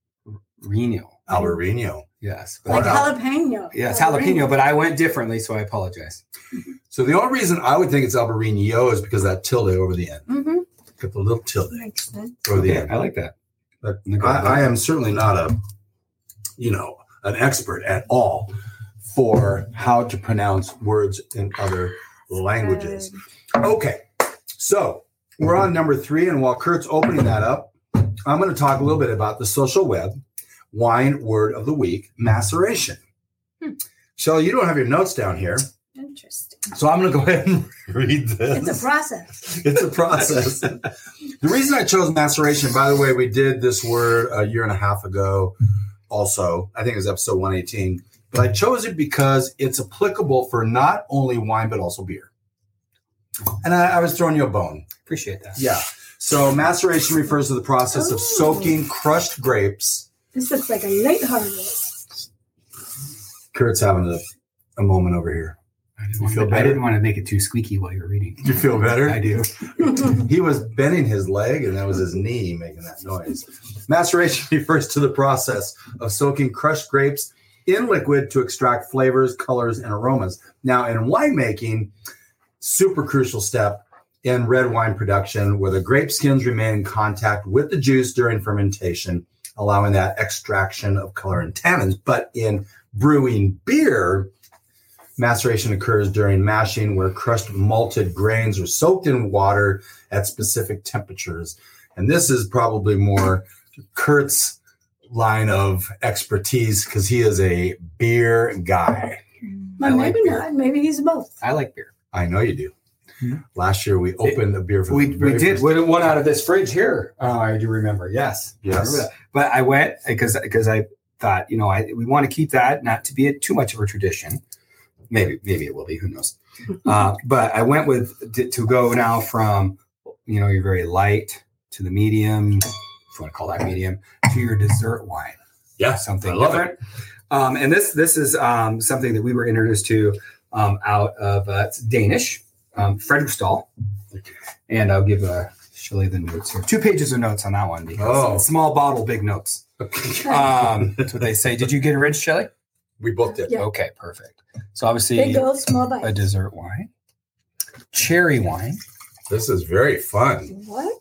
Reno. Albarino. Yes. Like But, jalapeno. yeah, it's jalapeno, but I went differently, so I apologize. So the only reason I would think it's Albarino is because of that tilde over the end. Mm-hmm. Got the little tilde Makes sense. over the Okay, end. I like that. But I'm gonna go with I, I that. am certainly not a, you know, an expert at all for how to pronounce words in other languages. Okay, so we're on number three, and while Kurt's opening that up, I'm going to talk a little bit about the social web wine word of the week, maceration. Hmm. Shelley, you don't have your notes down here, Interesting. so I'm going to go ahead and read this. It's a process. It's a process. The reason I chose maceration, by the way, we did this word a year and a half ago also. I think it was episode one eighteen. But I chose it because it's applicable for not only wine, but also beer. And I, I was throwing you a bone. Appreciate that. Yeah. So maceration refers to the process of Oh. soaking crushed grapes. This looks like a late harvest. Kurt's having a, a moment over here. I didn't, You want feel to, I better? didn't want to make it too squeaky while you were reading. You feel better? I do. He was bending his leg, and that was his knee making that noise. Maceration refers to the process of soaking crushed grapes in liquid to extract flavors, colors, and aromas. Now, in winemaking, super crucial step in red wine production, where the grape skins remain in contact with the juice during fermentation, allowing that extraction of color and tannins. But in brewing beer, maceration occurs during mashing, where crushed malted grains are soaked in water at specific temperatures. And this is probably more Kurt's line of expertise because he is a beer guy. But I like maybe beer. not. Maybe he's both. I like beer. I know you do. Mhm. Last year we opened a beer for We, the we very did first- we did one out of this fridge here. Uh, I do remember. Yes. I Yes. remember that. But I went because because I thought, you know, I we want to keep that not to be a, too much of a tradition. Maybe maybe it will be. Who knows? Uh, but I went with to, to go now from, you know, your very light to the medium, if you want to call that medium, to your dessert wine. Yeah, Something I love different. Um, and this this is um, something that we were introduced to um, out of uh, it's Danish, um, Frederiksdal. And I'll give uh, Shelley the notes here. Two pages of notes on that one because Oh. small bottle, big notes. Um, that's what they say. Did you get it rich, Shelley? We both did. Yeah. Okay, perfect. So obviously Big gold, small a bite. dessert wine, cherry wine. This is very fun. What?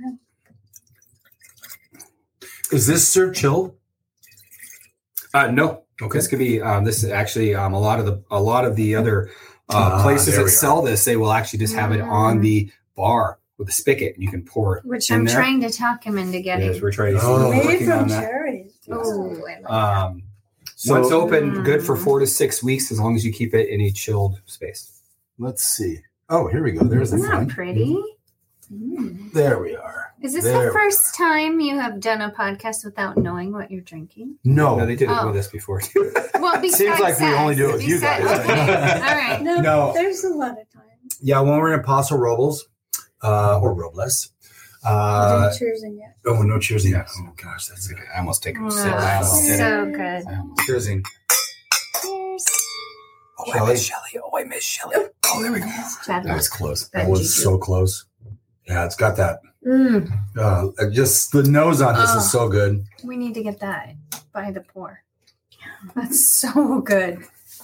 Is this served chilled? Uh, no, Okay. this could be. Um, this is actually um, a lot of the a lot of the other uh, Ah, places there that we sell this. They will actually just have it on the bar with a spigot, and you can pour it. Which in I'm there. trying to talk him into getting. Yes, we're trying to. Oh. we're Made working from on that. cherries. Oh, I like Um, So once open, good for Mm. four to six weeks, as long as you keep it in a chilled space. let's see. Oh, here we go. There's the Isn't that front. pretty? Mm. There we are. Is this There we the first time you have done a podcast without knowing what you're drinking? No, No, they did it Oh. with us before too. Well, besides like we us, only do it with you besides- guys. Okay. All right. No, No. there's a lot of time. yeah, when we're in Paso Robles uh, or Robles. Uh, Didn't cheers in yet. oh, no cheersing. Yes. Oh gosh, that's good. I almost take a Oh, sip. I almost did it. so good. I almost- Cheersing. Cheers. Oh, I miss Shelley. Oh, I miss Shelley. Oh, there we go. Chad, That was close. That was so close. Yeah, it's got that. Mm, Uh, just the nose on this Oh. is so good. we need to get that by the pour. That's so good.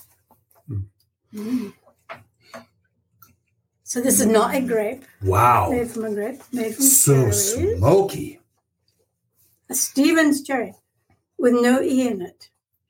Mm. So this is not a grape. Wow, Made from a grape. Made from so cherries. smoky. A Stevens cherry with no E in it.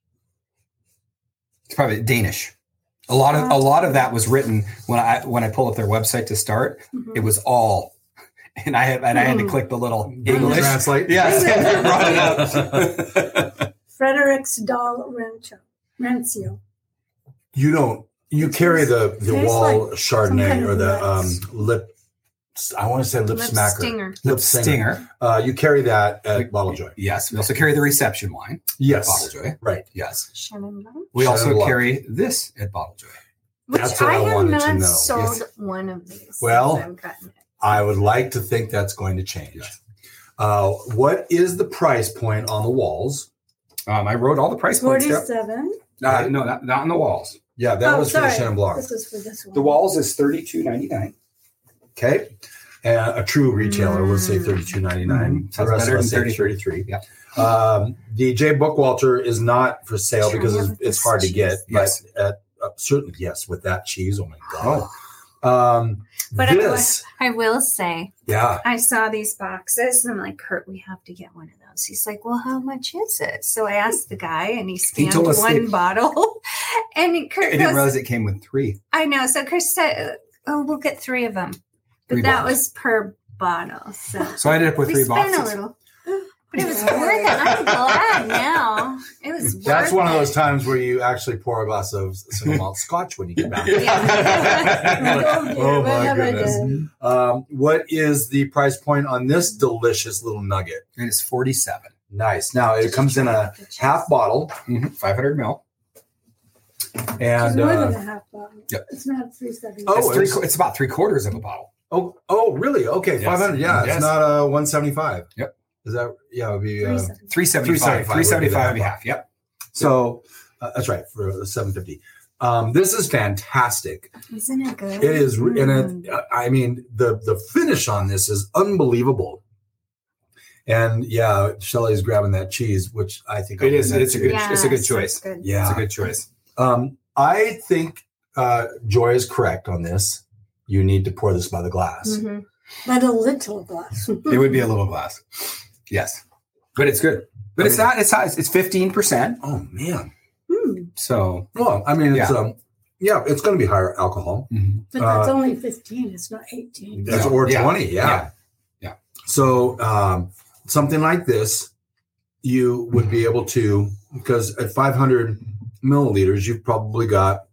It's probably Danish. A lot of a lot of that was written when I when I pulled up their website to start. Mhm. It was all, and I had and I had to Mm. click the little English. Translate. Yes, brought it up. Frederiksdal Rancho. Rancio. You don't You carry the the Tastes wall like Chardonnay some kind or of the um, nuts. lip. I want to say lip, Lip smacker. stinger. Lip stinger. Stinger. Uh, you carry that at Like- Bottle Joy. Yes. We also carry the reception wine at Yes. Bottle Joy. Right. Yes. Chenin Blanc. We Chenin also Blanc. carry this at Bottle Joy. Which That's what I I have wanted to not know. sold Yes. one of these. Well, since I've gotten it. I would like to think that's going to change. Yes. Uh, what is the price point on the walls? Um, I wrote all the price points down. Forty-seven. Uh, no, not, not on the walls. Yeah, that Oh, was sorry. for the Chenin Blanc. This is for this one. The walls is thirty-two ninety-nine. Okay. And a true retailer would say thirty-two ninety-nine. Mhm. The rest of us say Sounds better than thirty-three. Yeah. Um, the J Bookwalter is not for sale Try because it it's, with it's this hard to cheese. get. Yes. But at, uh, certainly, yes, with that cheese. Oh my god. Um, But I this, I will say, yeah. I saw these boxes and I'm like, Kurt, we have to get one of those. He's like, well, how much is it? So I asked the guy and he scanned told us one they- bottle. And Kurt I didn't goes, realize it came with three. I know. So Chris said, oh, we'll get three of them. But Three that bottles. was per bottle. So So I ended up with we three spent boxes. a little. But it was worth it. I'm glad now. It was worth That's one of it. those times where you actually pour a glass of single malt scotch when you get back. Yeah. oh my Whatever it goodness. is. Um, what is the price point on this delicious little nugget? It is forty-seven. Nice. Now it comes in a half bottle Mm-hmm. five hundred mil. and It's more than uh, a half bottle. Yep. It's not three seventy. Oh, it's, three, it's- it's about three quarters of a bottle. oh oh really? Okay, Yes. five hundred. Yeah, Yes. it's not a one seventy five. Yep. Is that yeah? It would be uh, three seventy-five. three seventy-five and a half. Yep. so. Uh, that's right for the seven fifty. Um, this is fantastic. Isn't it good? It is, and Mm. it, I mean, the the finish on this is unbelievable. And yeah, Shelly's grabbing that cheese, which I think It I'll is. do that It's a too. good- it's a good Yes, choice. it's good. Yeah, It's a good choice. Um, I think uh, Joy is correct on this. You need to pour this by the glass. Mhm. But a little glass. It would be a little glass. Yes. But it's good. But it's not, it's not, it's fifteen percent. Oh man. Hmm. So, Well, I mean, it's Yeah. um, yeah, it's going to be higher alcohol. But that's Uh, only fifteen. It's not eighteen. That's Yeah. or Yeah. twenty. Yeah. Yeah. Yeah. So um, something like this, you would be able to, because at five hundred milliliters, you've probably got,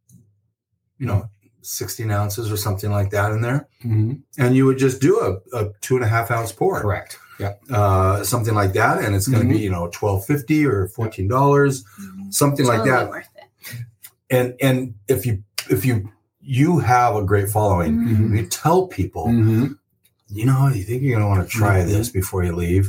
you know, sixteen ounces or something like that in there. mhm. And you would just do a, a two and a half ounce pour. Correct. Yeah. Uh, something like that. And it's going to Mhm. be, you know, twelve fifty or fourteen dollars, something like Totally that. worth it. And, and if you, if you, you have a great following, Mhm. you tell people, Mhm. you know, you think you're going to want to try Mhm. this before you leave.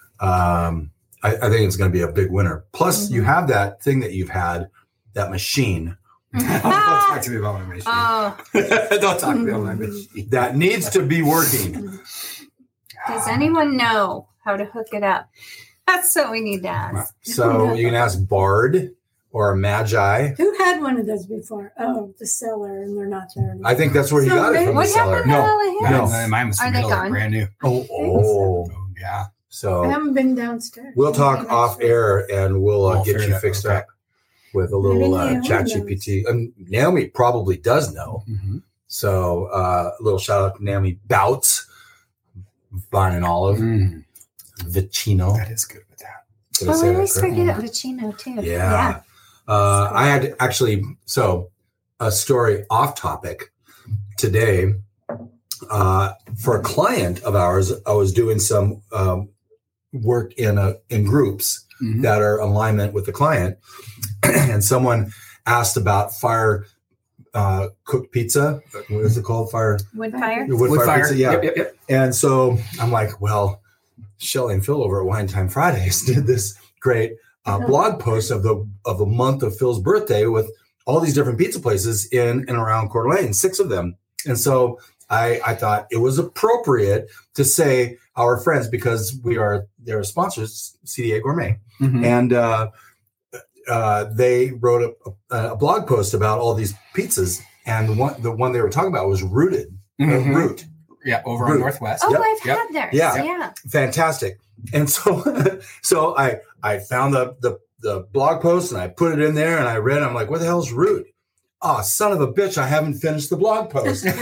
Um, I, I think it's going to be a big winner. Plus, you have that thing that you've had, that machine Don't talk to me about my machine. Oh, Don't talk to me about my machine. that needs to be working. does anyone know how to hook it up? That's what we need to ask. So you can ask Bard or Magi. Who had one of those before? Oh, the seller, and they're not there anymore. I think that's where he So got it from the What seller. happened to No. all of his? No. Mine- Mine was Are they middle, gone? brand new. Oh, oh. Oh, yeah. I So haven't been downstairs. we'll talk Maybe off next air and we'll uh, We'll get figure you that fixed out. up with a little uh, Maybe chat Naomi G P T. And Naomi probably does know. Mhm. So uh, a little shout out to Naomi Bouts, Vine and Olive, Mm, Vicino. that is good with that. Did I Oh, say I that always correct? forget Vicino too. Yeah. Uh, I had actually, so a story off topic today. Uh, for a client of ours, I was doing some um, work in a in groups Mhm. that are in alignment with the client, and someone asked about fire uh, cooked pizza. What is it called? Fire Wood fire. wood, Wood fire, fire. pizza. Yeah. Yep, yep, yep. And so I'm like, well, Shelly and Phil over at Wine Time Fridays did this great uh, blog post of the of the month of Phil's birthday with all these different pizza places in and around Coeur d'Alene, six of them. And so I, I thought it was appropriate to say our friends, because we are their sponsors, C D A Gourmet, Mhm. and uh, uh, they wrote a, a blog post about all these pizzas, and one the one they were talking about was Rooted uh, Mhm. Root. Yeah, over Root. on Northwest. Oh, Yep, I've yep. had theirs. Yeah. Yeah. Fantastic. And so so I I found the, the the blog post and I put it in there and I read, I'm like, what the hell's Root? Oh, son of a bitch, I haven't finished the blog post. So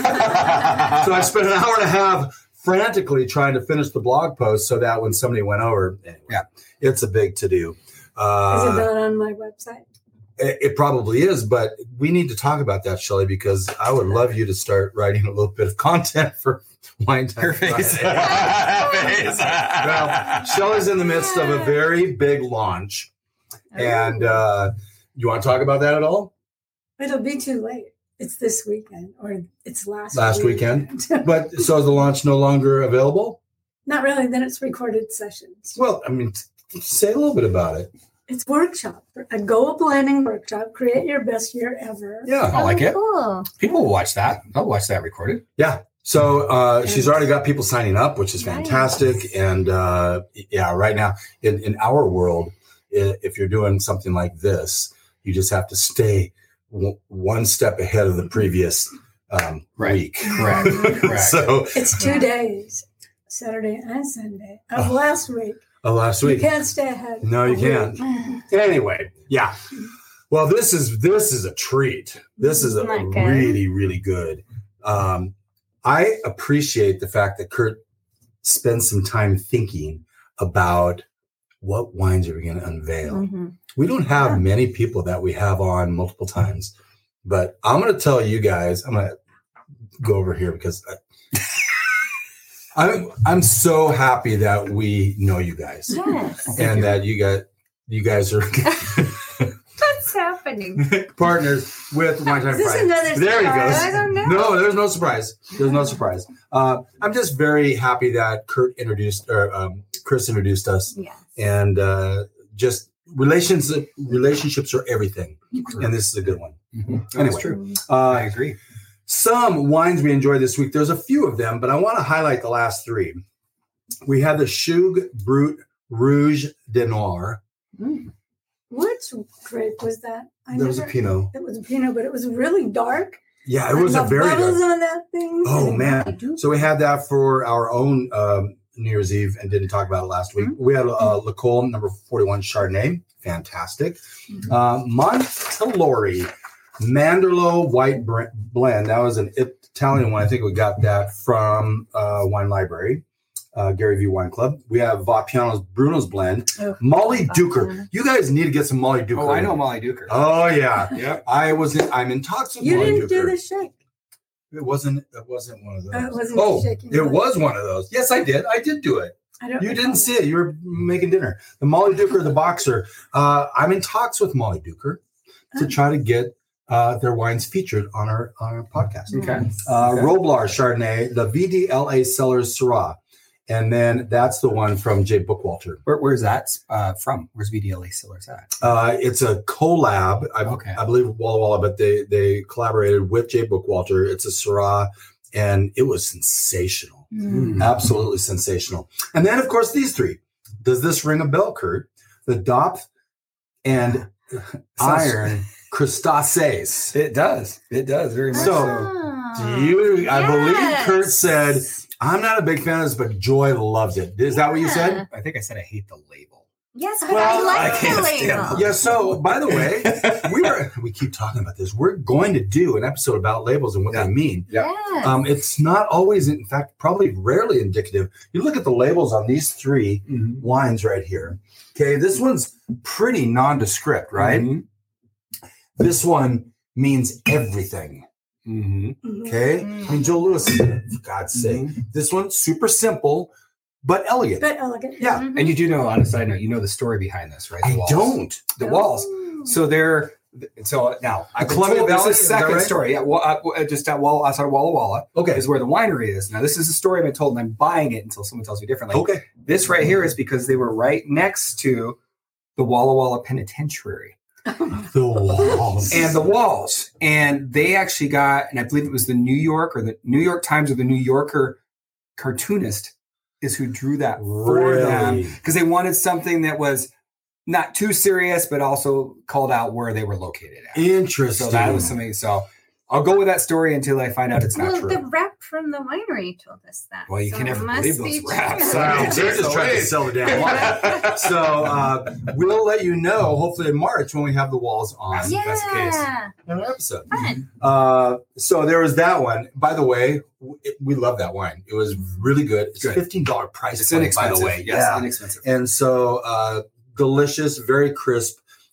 I spent an hour and a half frantically trying to finish the blog post so that when somebody went over, anyway, Yeah. it's a big to do. Is it Uh, not on my website? It, it probably is, but we need to talk about that, Shelley, because I would love you to start writing a little bit of content for Wine Time. Her face. Friday. Well, Shelley's in the midst of a very big launch, and uh, you want to talk about that at all? It'll be too late. It's this weekend, or it's last Last weekend. weekend. But so is the launch no longer available? Not really. Then it's recorded sessions. Well, I mean, t- say a little bit about it. It's workshop, a goal blending workshop. Create your best year ever. Yeah. I like it. Cool. People will watch that. I'll watch that recorded. Yeah. So uh, she's already got people signing up, which is Nice. fantastic. And uh, yeah, right now in, in our world, i- if you're doing something like this, you just have to stay w- one step ahead of the previous um, Right. week. Correct. Correct. So It's two days, Saturday and Sunday of Oh. last week. uh, last You week. can't stay ahead. No, you A can't. week. Anyway, yeah. Well, this is this is a treat. This is a Not good. really really good. Um, I appreciate the fact that Kurt spends some time thinking about what wines are we going to unveil. Mhm. We don't have many people that we have on multiple times, but I'm going to tell you guys. I'm going to go over here because I, I'm I'm so happy that we know you guys Yes. and that you got you guys are What's happening? partners with Wine Time Is this Friday. another There he surprise? goes. I don't know. No, there's no surprise. There's no surprise. Uh, I'm just very happy that Kurt introduced or um, Chris introduced us, Yes. and uh, just relations relationships are everything, and this is a good one. Mhm. That's Anyway. true. I Uh, agree. some wines we enjoyed this week. There's a few of them, but I want to highlight the last three. We had the Chug Brut Rouge de Noir. Mm. Which grape was that? I That was a never- Pinot. It was a Pinot, but it was really dark. Yeah, it was a The very bubbles dark. on that thing. Oh man! So we had that for our own um, New Year's Eve and didn't talk about it last week. We had uh, Le Col number forty-one Chardonnay, fantastic. Uh, Montelori Manderlo White Br- Blend. That was an Italian one. I think we got that from uh, Wine Library, uh, Gary Vee Wine Club. We have Vapiano's Bruno's Blend. Oh, Molly Duker. Vapiano. You guys need to get some Molly Duker. Oh, I know Molly Duker. Oh yeah. Yep. I was. In, I'm in talks with You Molly didn't do Duker. the shake. It wasn't. It wasn't one of those. Oh, it wasn't Oh, shaking. it was one of those. Yes, I did. I did do it. I don't You recall. didn't see it. You were making dinner. The Molly Duker, the boxer. Uh, I'm in talks with Molly Duker to Oh. try to get uh, their wines featured on our on our podcast. Okay. Uh, Okay. Roblar Chardonnay, the V D L A Cellars Syrah, and then that's the one from Jay Bookwalter. Where, where's that uh, from? Where's V D L A Cellars at? Uh, it's a collab. I, Okay. I believe Walla Walla, but they they collaborated with Jay Bookwalter. It's a Syrah, and it was sensational. Mm. Absolutely sensational. And then, of course, these three. Does this ring a bell, Kurt? The Dopf and Iron Crustacees. It does. It does very much So, Ah. Do you? I believe Yes. Kurt said, "I'm not a big fan of this, but Joy loved it." Is that what you said? Yeah. I think I said I hate the label. Yes, but Well, I I like can't the stand label. Yeah. So, by the way, we are we keep talking about this. We're going to do an episode about labels and what Yeah. they mean. Yes. Um, it's not always, in fact, probably rarely indicative. You look at the labels on these three Mm-hmm. wines right here. Okay, this one's pretty nondescript, right? Mhm. This one means everything. Mm-hmm. Mhm. Okay, I mean, Joe Lewis, for God's sake, Mm-hmm. this one's super simple but elegant. But elegant. Yeah. Mhm. And you do know, on a side note, you know the story behind this, right? The I walls. don't. The walls. Oh. So they're so now I Columbia told, Valley, this is is the that second right? story. Yeah, well, uh, just at Walla, outside of Walla Walla Okay. is where the winery is. Now this is a story I've been told, and I'm buying it until someone tells me differently. Okay. This right here is because they were right next to the Walla Walla Penitentiary The walls. and the walls, and they actually got, and I believe it was the New York or the New York Times or the New Yorker cartoonist is who drew that for them Really? because they wanted something that was not too serious, but also called out where they were located at. Interesting. So that was something. So I'll go with that story until I find out it's not Well, true. the rep from the winery told us that. Well, you so can it never must believe be those reps. true. Wow, Jeez they're just trying to Louise. sell the damn wine. So uh, we'll let you know, hopefully in March when we have the walls on That's- that's the case. Yeah, an episode. fun. Uh, so there was that one. By the way, w- it, we love that wine. It was really good. It's Good. fifteen dollars price It's point, by inexpensive. the way. Yes, Yeah. inexpensive. And so uh, delicious, very crisp.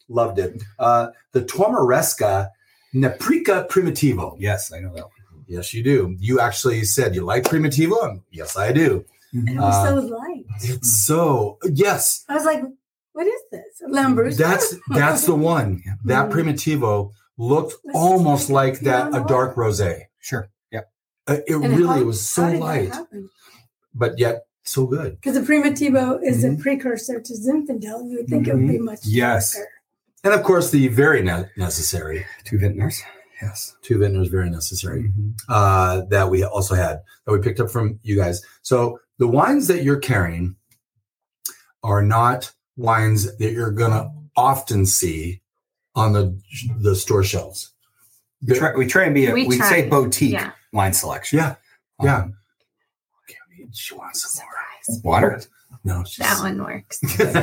Loved it. Uh, the Tomaresca Neprica Primitivo. Yes, I know that one. Yes, you do. You actually said you like Primitivo? And yes, I do. And it was Uh, so light. It's so, yes, I was like, what is this? Lambrusco? that's that's the one. That Mm. Primitivo looked Let's almost see. like that, Yeah. a dark rosé. Sure. Yep. Uh, it And really how- was so how did that light, happen? but yet so good. Because the Primitivo is Mm-hmm. a precursor to Zinfandel. You would think it would be much Yes. darker. And of course, the very ne- necessary, Two vintners. Yes. two vintners, very necessary, Mhm. uh, that we also had, that we picked up from you guys. So the wines that you're carrying are not wines that you're going to often see on the the store shelves. We try, we try and be a, We we try. say boutique Yeah. wine selection. Yeah, yeah. Um, She wants some water. more. No, she's, That one works.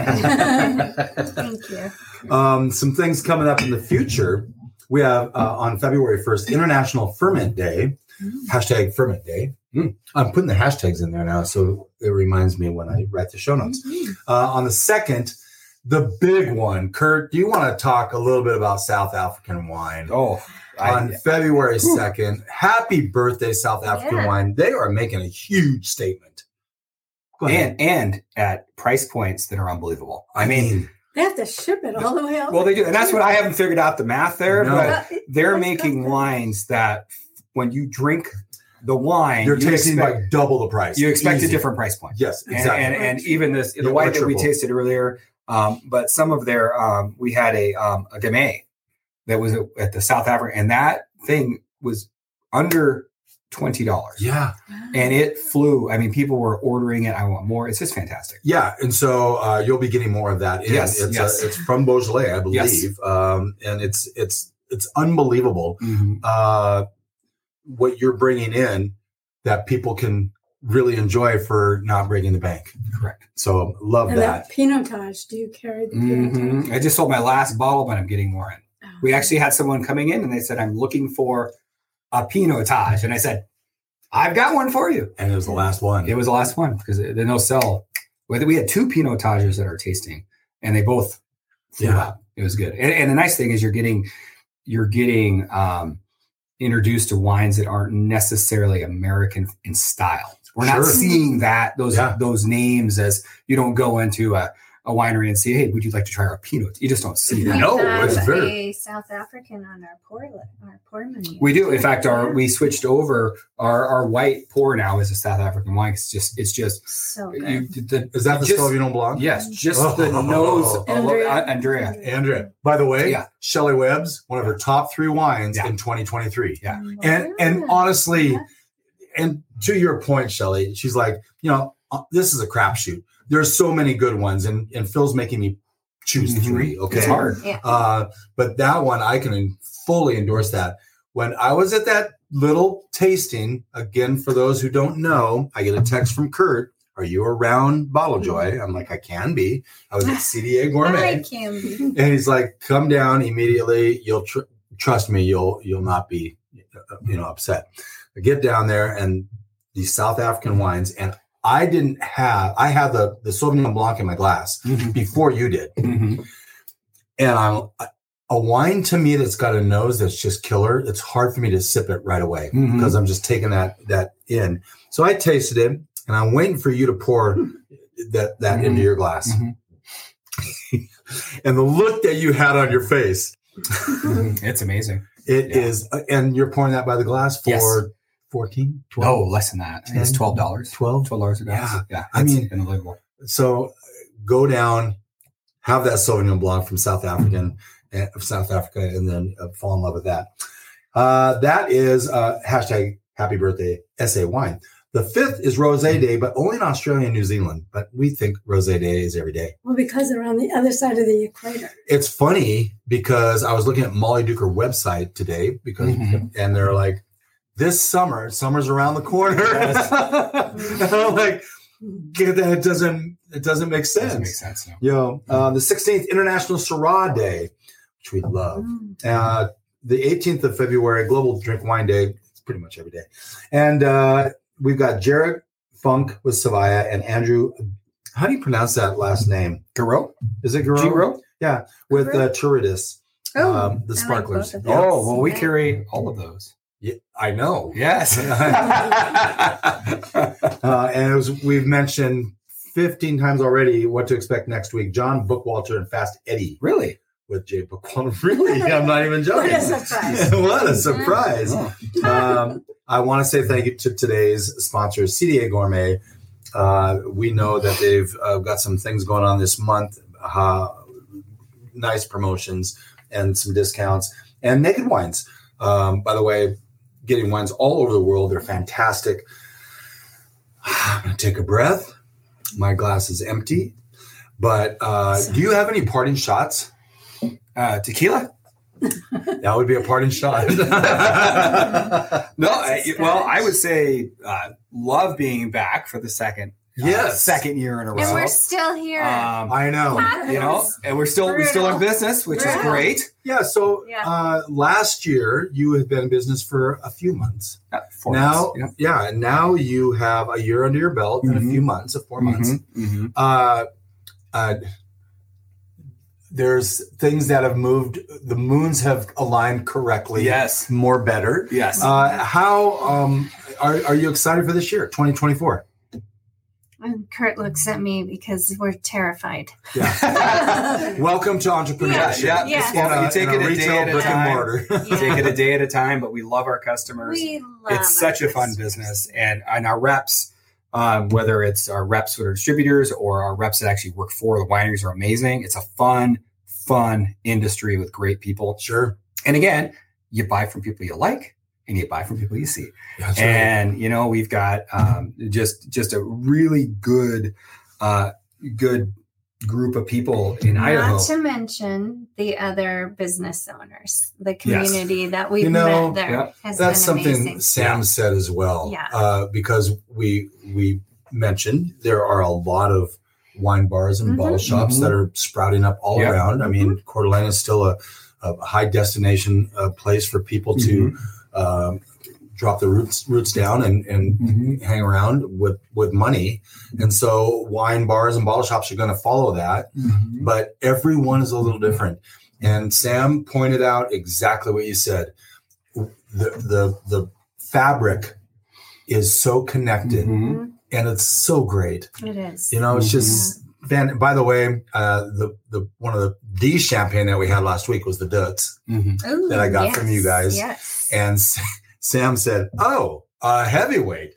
Thank you. Um, some things coming up in the future. We have uh, on February first, International Ferment Day. Hashtag Ferment Day. Mm. I'm putting the hashtags in there now, so it reminds me when I write the show notes. Uh, on the second, the big one. Kurt, do you want to talk a little bit about South African wine? Oh, On I, February second, happy birthday, South African Yeah. wine. They are making a huge statement. Go ahead. and and at price points that are unbelievable. I mean, They have to ship it all the way out. well, they do, and that's what I haven't figured out the math there. No. But Uh, it- they're that's making custom. wines that when you drink the wine, you're you tasting expect, like double the price. you expect Easy. a different price point. Yes, And, exactly. and and even this the Yeah, wine or that we triple. tasted earlier, um, but some of their um, we had a um, a Gamay that was at- at the South Africa, and that thing was under twenty dollars. yeah. And it flew. I mean, people were ordering it. I want more. It's just fantastic. Yeah, and so uh, you'll be getting more of that. In. Yes, it's, yes. Uh, it's from Beaujolais, I believe, Yes. um, and it's it's it's unbelievable Mhm. uh, what you're bringing in that people can really enjoy for not breaking the bank. Correct. So love And that. that Pinotage, do you carry the Pinotage? Mhm. I just sold my last bottle, but I'm getting more in. Oh. We actually had someone coming in and they said, I'm looking for a Pinotage. And I said, I've got one for you. And it was the last one. It was the last one because they don't sell. Whether we had two Pinotages at our tasting and they both flew Yeah. up. It was good. And, and the nice thing is you're getting, you're getting um, introduced to wines that aren't necessarily American in style. We're not Sure. seeing that, those, Yeah. those names as you don't go into a, a winery and say, hey, would you like to try our Pinot? You just don't see that. No, we have it's very- a South African on our pour li- our pour menu. We do. In fact, our we switched over our, our white pour now is a South African wine. It's just it's just so good. you, the, Is that the just- Sauvignon Blanc? yes, just Oh. the nose of Andrea. uh, Andrea. Andrea. By the way, Yeah. Shelley Webb's one of her top three wines Yeah. in twenty twenty-three. Yeah. And and Wow. honestly, Yeah. and to your point, Shelley, she's like, you know, uh, this is a crapshoot. There's so many good ones, and and Phil's making me choose Mhm. three. Okay, It's hard. Yeah. Uh, but that one I can fully endorse that. When I was at that little tasting, again, for those who don't know, I get a text from Kurt. Are you around Bottle Joy? I'm like, I can be. I was at C D A I Gourmet. can be. And he's like, "Come down immediately. You'll tr- trust me. You'll you'll not be, uh, you know, upset." I get down there and these South African wines, and I didn't have. I had the the Sauvignon Blanc in my glass Mhm. before you did, Mhm. and I'm a wine to me that's got a nose that's just killer. It's hard for me to sip it right away Mhm. because I'm just taking that that in. So I tasted it, and I'm waiting for you to pour that that Mhm. into your glass. Mhm. And the look that you had on your face. Mhm. It's amazing. It Yeah. is, uh, and you're pouring that by the glass for Yes. fourteen, No, twelve, less than that. It's ten, twelve dollars. twelve. Twelve dollars a glass. Yeah. Yeah. I It's mean- unbelievable. So uh, go down, have that Sauvignon Blanc from South African, uh, South Africa, and then uh, fall in love with that. Uh, that is uh, hashtag Happy Birthday S A Wine. The fifth is Rosé Day, but only in Australia and New Zealand. But we think Rosé Day is every day. Well, because they're on the other side of the equator. It's funny because I was looking at Molly Duker website today because, Mhm. and they're like, this summer, summer's around the corner. Yes. And I'm like, get that? It doesn't, it doesn't make sense. Doesn't make sense. No. You know, uh, the sixteenth International Syrah Day, which we love. Uh, the eighteenth of February, Global Drink Wine Day. It's pretty much every day. And uh, we've got Jared Funk with Savaya and Andrew. How do you pronounce that last name? Giro? Is it Giro? Giro? Yeah, with uh, Turidis, Oh, um, the I like sparklers. both of Yeah. Oh, well, we Okay. carry all of those. Yeah, I know. Yes. Uh, and it was, we've mentioned fifteen times already what to expect next week. John Bookwalter and Fast Eddie Really? with Jay Bookwalter. Really? I'm not even joking. What a surprise. What a surprise. Oh. Um, I want to say thank you to today's sponsors, C D A Gourmet. Uh, we know that they've uh, got some things going on this month, uh, nice promotions and some discounts. And Naked Wines, um, by the way, getting wines all over the world. They're fantastic. I'm going to take a breath. My glass is empty. But uh, do you have any parting shots? Uh, tequila? That would be a parting shot. No, I, well, I would say uh, love being back for the second, uh, Yes. second year in a row. And we're still here. um, I know. you know, and we're still we're still in business, which is Brutal. great. Yeah. So Yeah. uh, last year you had been in business for a few months. Uh, four now, months, yeah. and now you have a year under your belt and a Mhm. few months, of four yeah. months. Mhm, mhm. Uh, uh, there's things that have moved. The moons have aligned correctly. Yes. more better. Yes. Uh, how um, are are you excited for this year, twenty twenty-four? And Kurt looks at me because we're terrified. Yeah. Welcome to entrepreneurship. Yeah, yeah. In a- You take in a it a day retail at a brick and time. mortar. Take it a day at a time, but we love our customers. We love It's such a our fun customers. business, and and our reps, um, whether it's our reps that are distributors or our reps that actually work for the wineries, are amazing. It's a fun, fun industry with great people. Sure. And again, you buy from people you like, and you buy from people you see. That's right. And you know, we've got um, just just a really good, uh, good group of people in Idaho. Not to mention the other business owners, the community that we've You know, met there yeah, has That's been something amazing. Sam said as well. Yeah. Uh, because we we mentioned there are a lot of wine bars and Mhm. bottle shops Mhm. that are sprouting up all Yeah. around. I mean, Coeur d'Alene is still a, a high destination uh, place for people to um, drop the roots roots down and, and Mhm. hang around with with money. And so wine bars and bottle shops are going to follow that. Mhm. But everyone is a little different. And Sam pointed out exactly what you said. The the the fabric is so connected Mhm. and it's so great. It is. You know, it's just fan. By the way, uh, the the one of the the champagne that we had last week was the Dutz, Mhm. Ooh, that I got from you guys. Yes. and S- Sam said, "Oh, a heavyweight."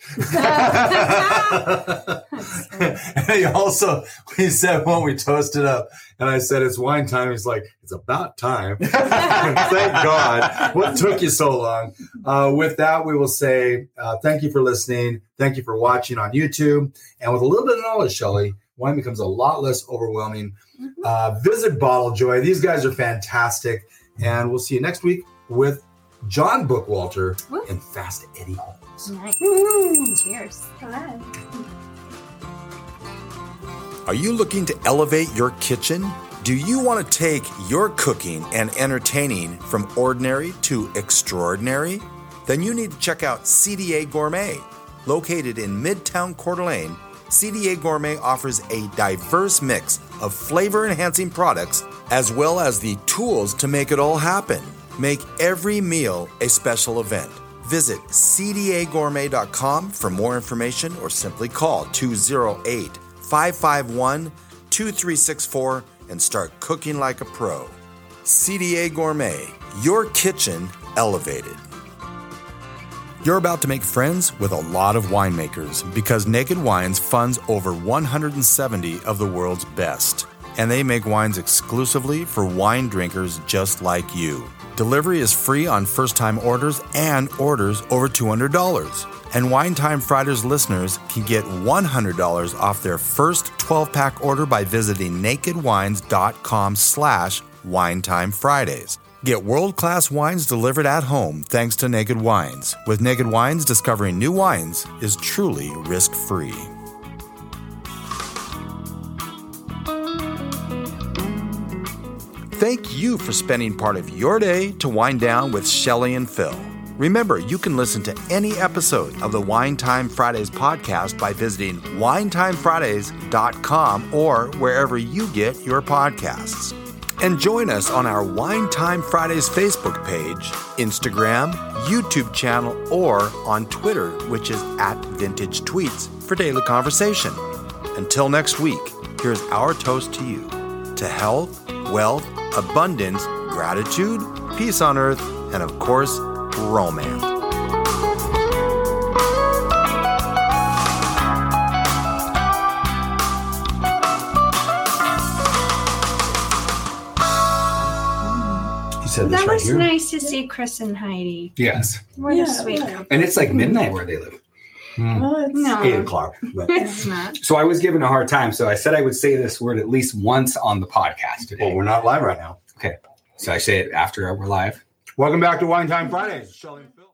And he also he said when we toasted up, and I said it's wine time. He's like, "It's about time." Thank God. What took you so long? Uh, with that, we will say uh, thank you for listening. Thank you for watching on YouTube. And with a little bit of knowledge, Shelley, wine becomes a lot less overwhelming. Uh, visit Bottle Joy. These guys are fantastic. And we'll see you next week with John Bookwalter Woo. and Fast Eddie Holmes. Nice. Cheers. Bye. Are you looking to elevate your kitchen? Do you want to take your cooking and entertaining from ordinary to extraordinary? Then you need to check out C D A Gourmet. Located in Midtown Coeur d'Alene, C D A Gourmet offers a diverse mix of flavor-enhancing products as well as the tools to make it all happen. Make every meal a special event. Visit C D A gourmet dot com for more information or simply call two oh eight, five five one, two three six four and start cooking like a pro. C D A Gourmet, your kitchen elevated. You're about to make friends with a lot of winemakers because Naked Wines funds over one hundred seventy of the world's best. And they make wines exclusively for wine drinkers just like you. Delivery is free on first-time orders and orders over two hundred dollars. And Wine Time Fridays listeners can get one hundred dollars off their first twelve-pack order by visiting nakedwines.com slash winetimefridays. Get world-class wines delivered at home thanks to Naked Wines. With Naked Wines, discovering new wines is truly risk-free. Thank you for spending part of your day to wind down with Shelley and Phil. Remember, you can listen to any episode of the Wine Time Fridays podcast by visiting wine time fridays dot com or wherever you get your podcasts. And join us on our Wine Time Fridays Facebook page, Instagram, YouTube channel, or on Twitter, which is at Vintage Tweets, for daily conversation. Until next week, here's our toast to you, to health, wealth, abundance, gratitude, peace on earth, and of course, romance. You said this That right was here. nice to see Chris and Heidi. Yes. What Yeah, a sweet right. couple. And it's like midnight where they live. Hmm. Oh, it's No. Eight o'clock. But, It's not. So I was given a hard time. So I said I would say this word at least once on the podcast well, today. we're not live right now. So I say it after we're live. Welcome back to Wine Time Fridays. Shelley and Phil.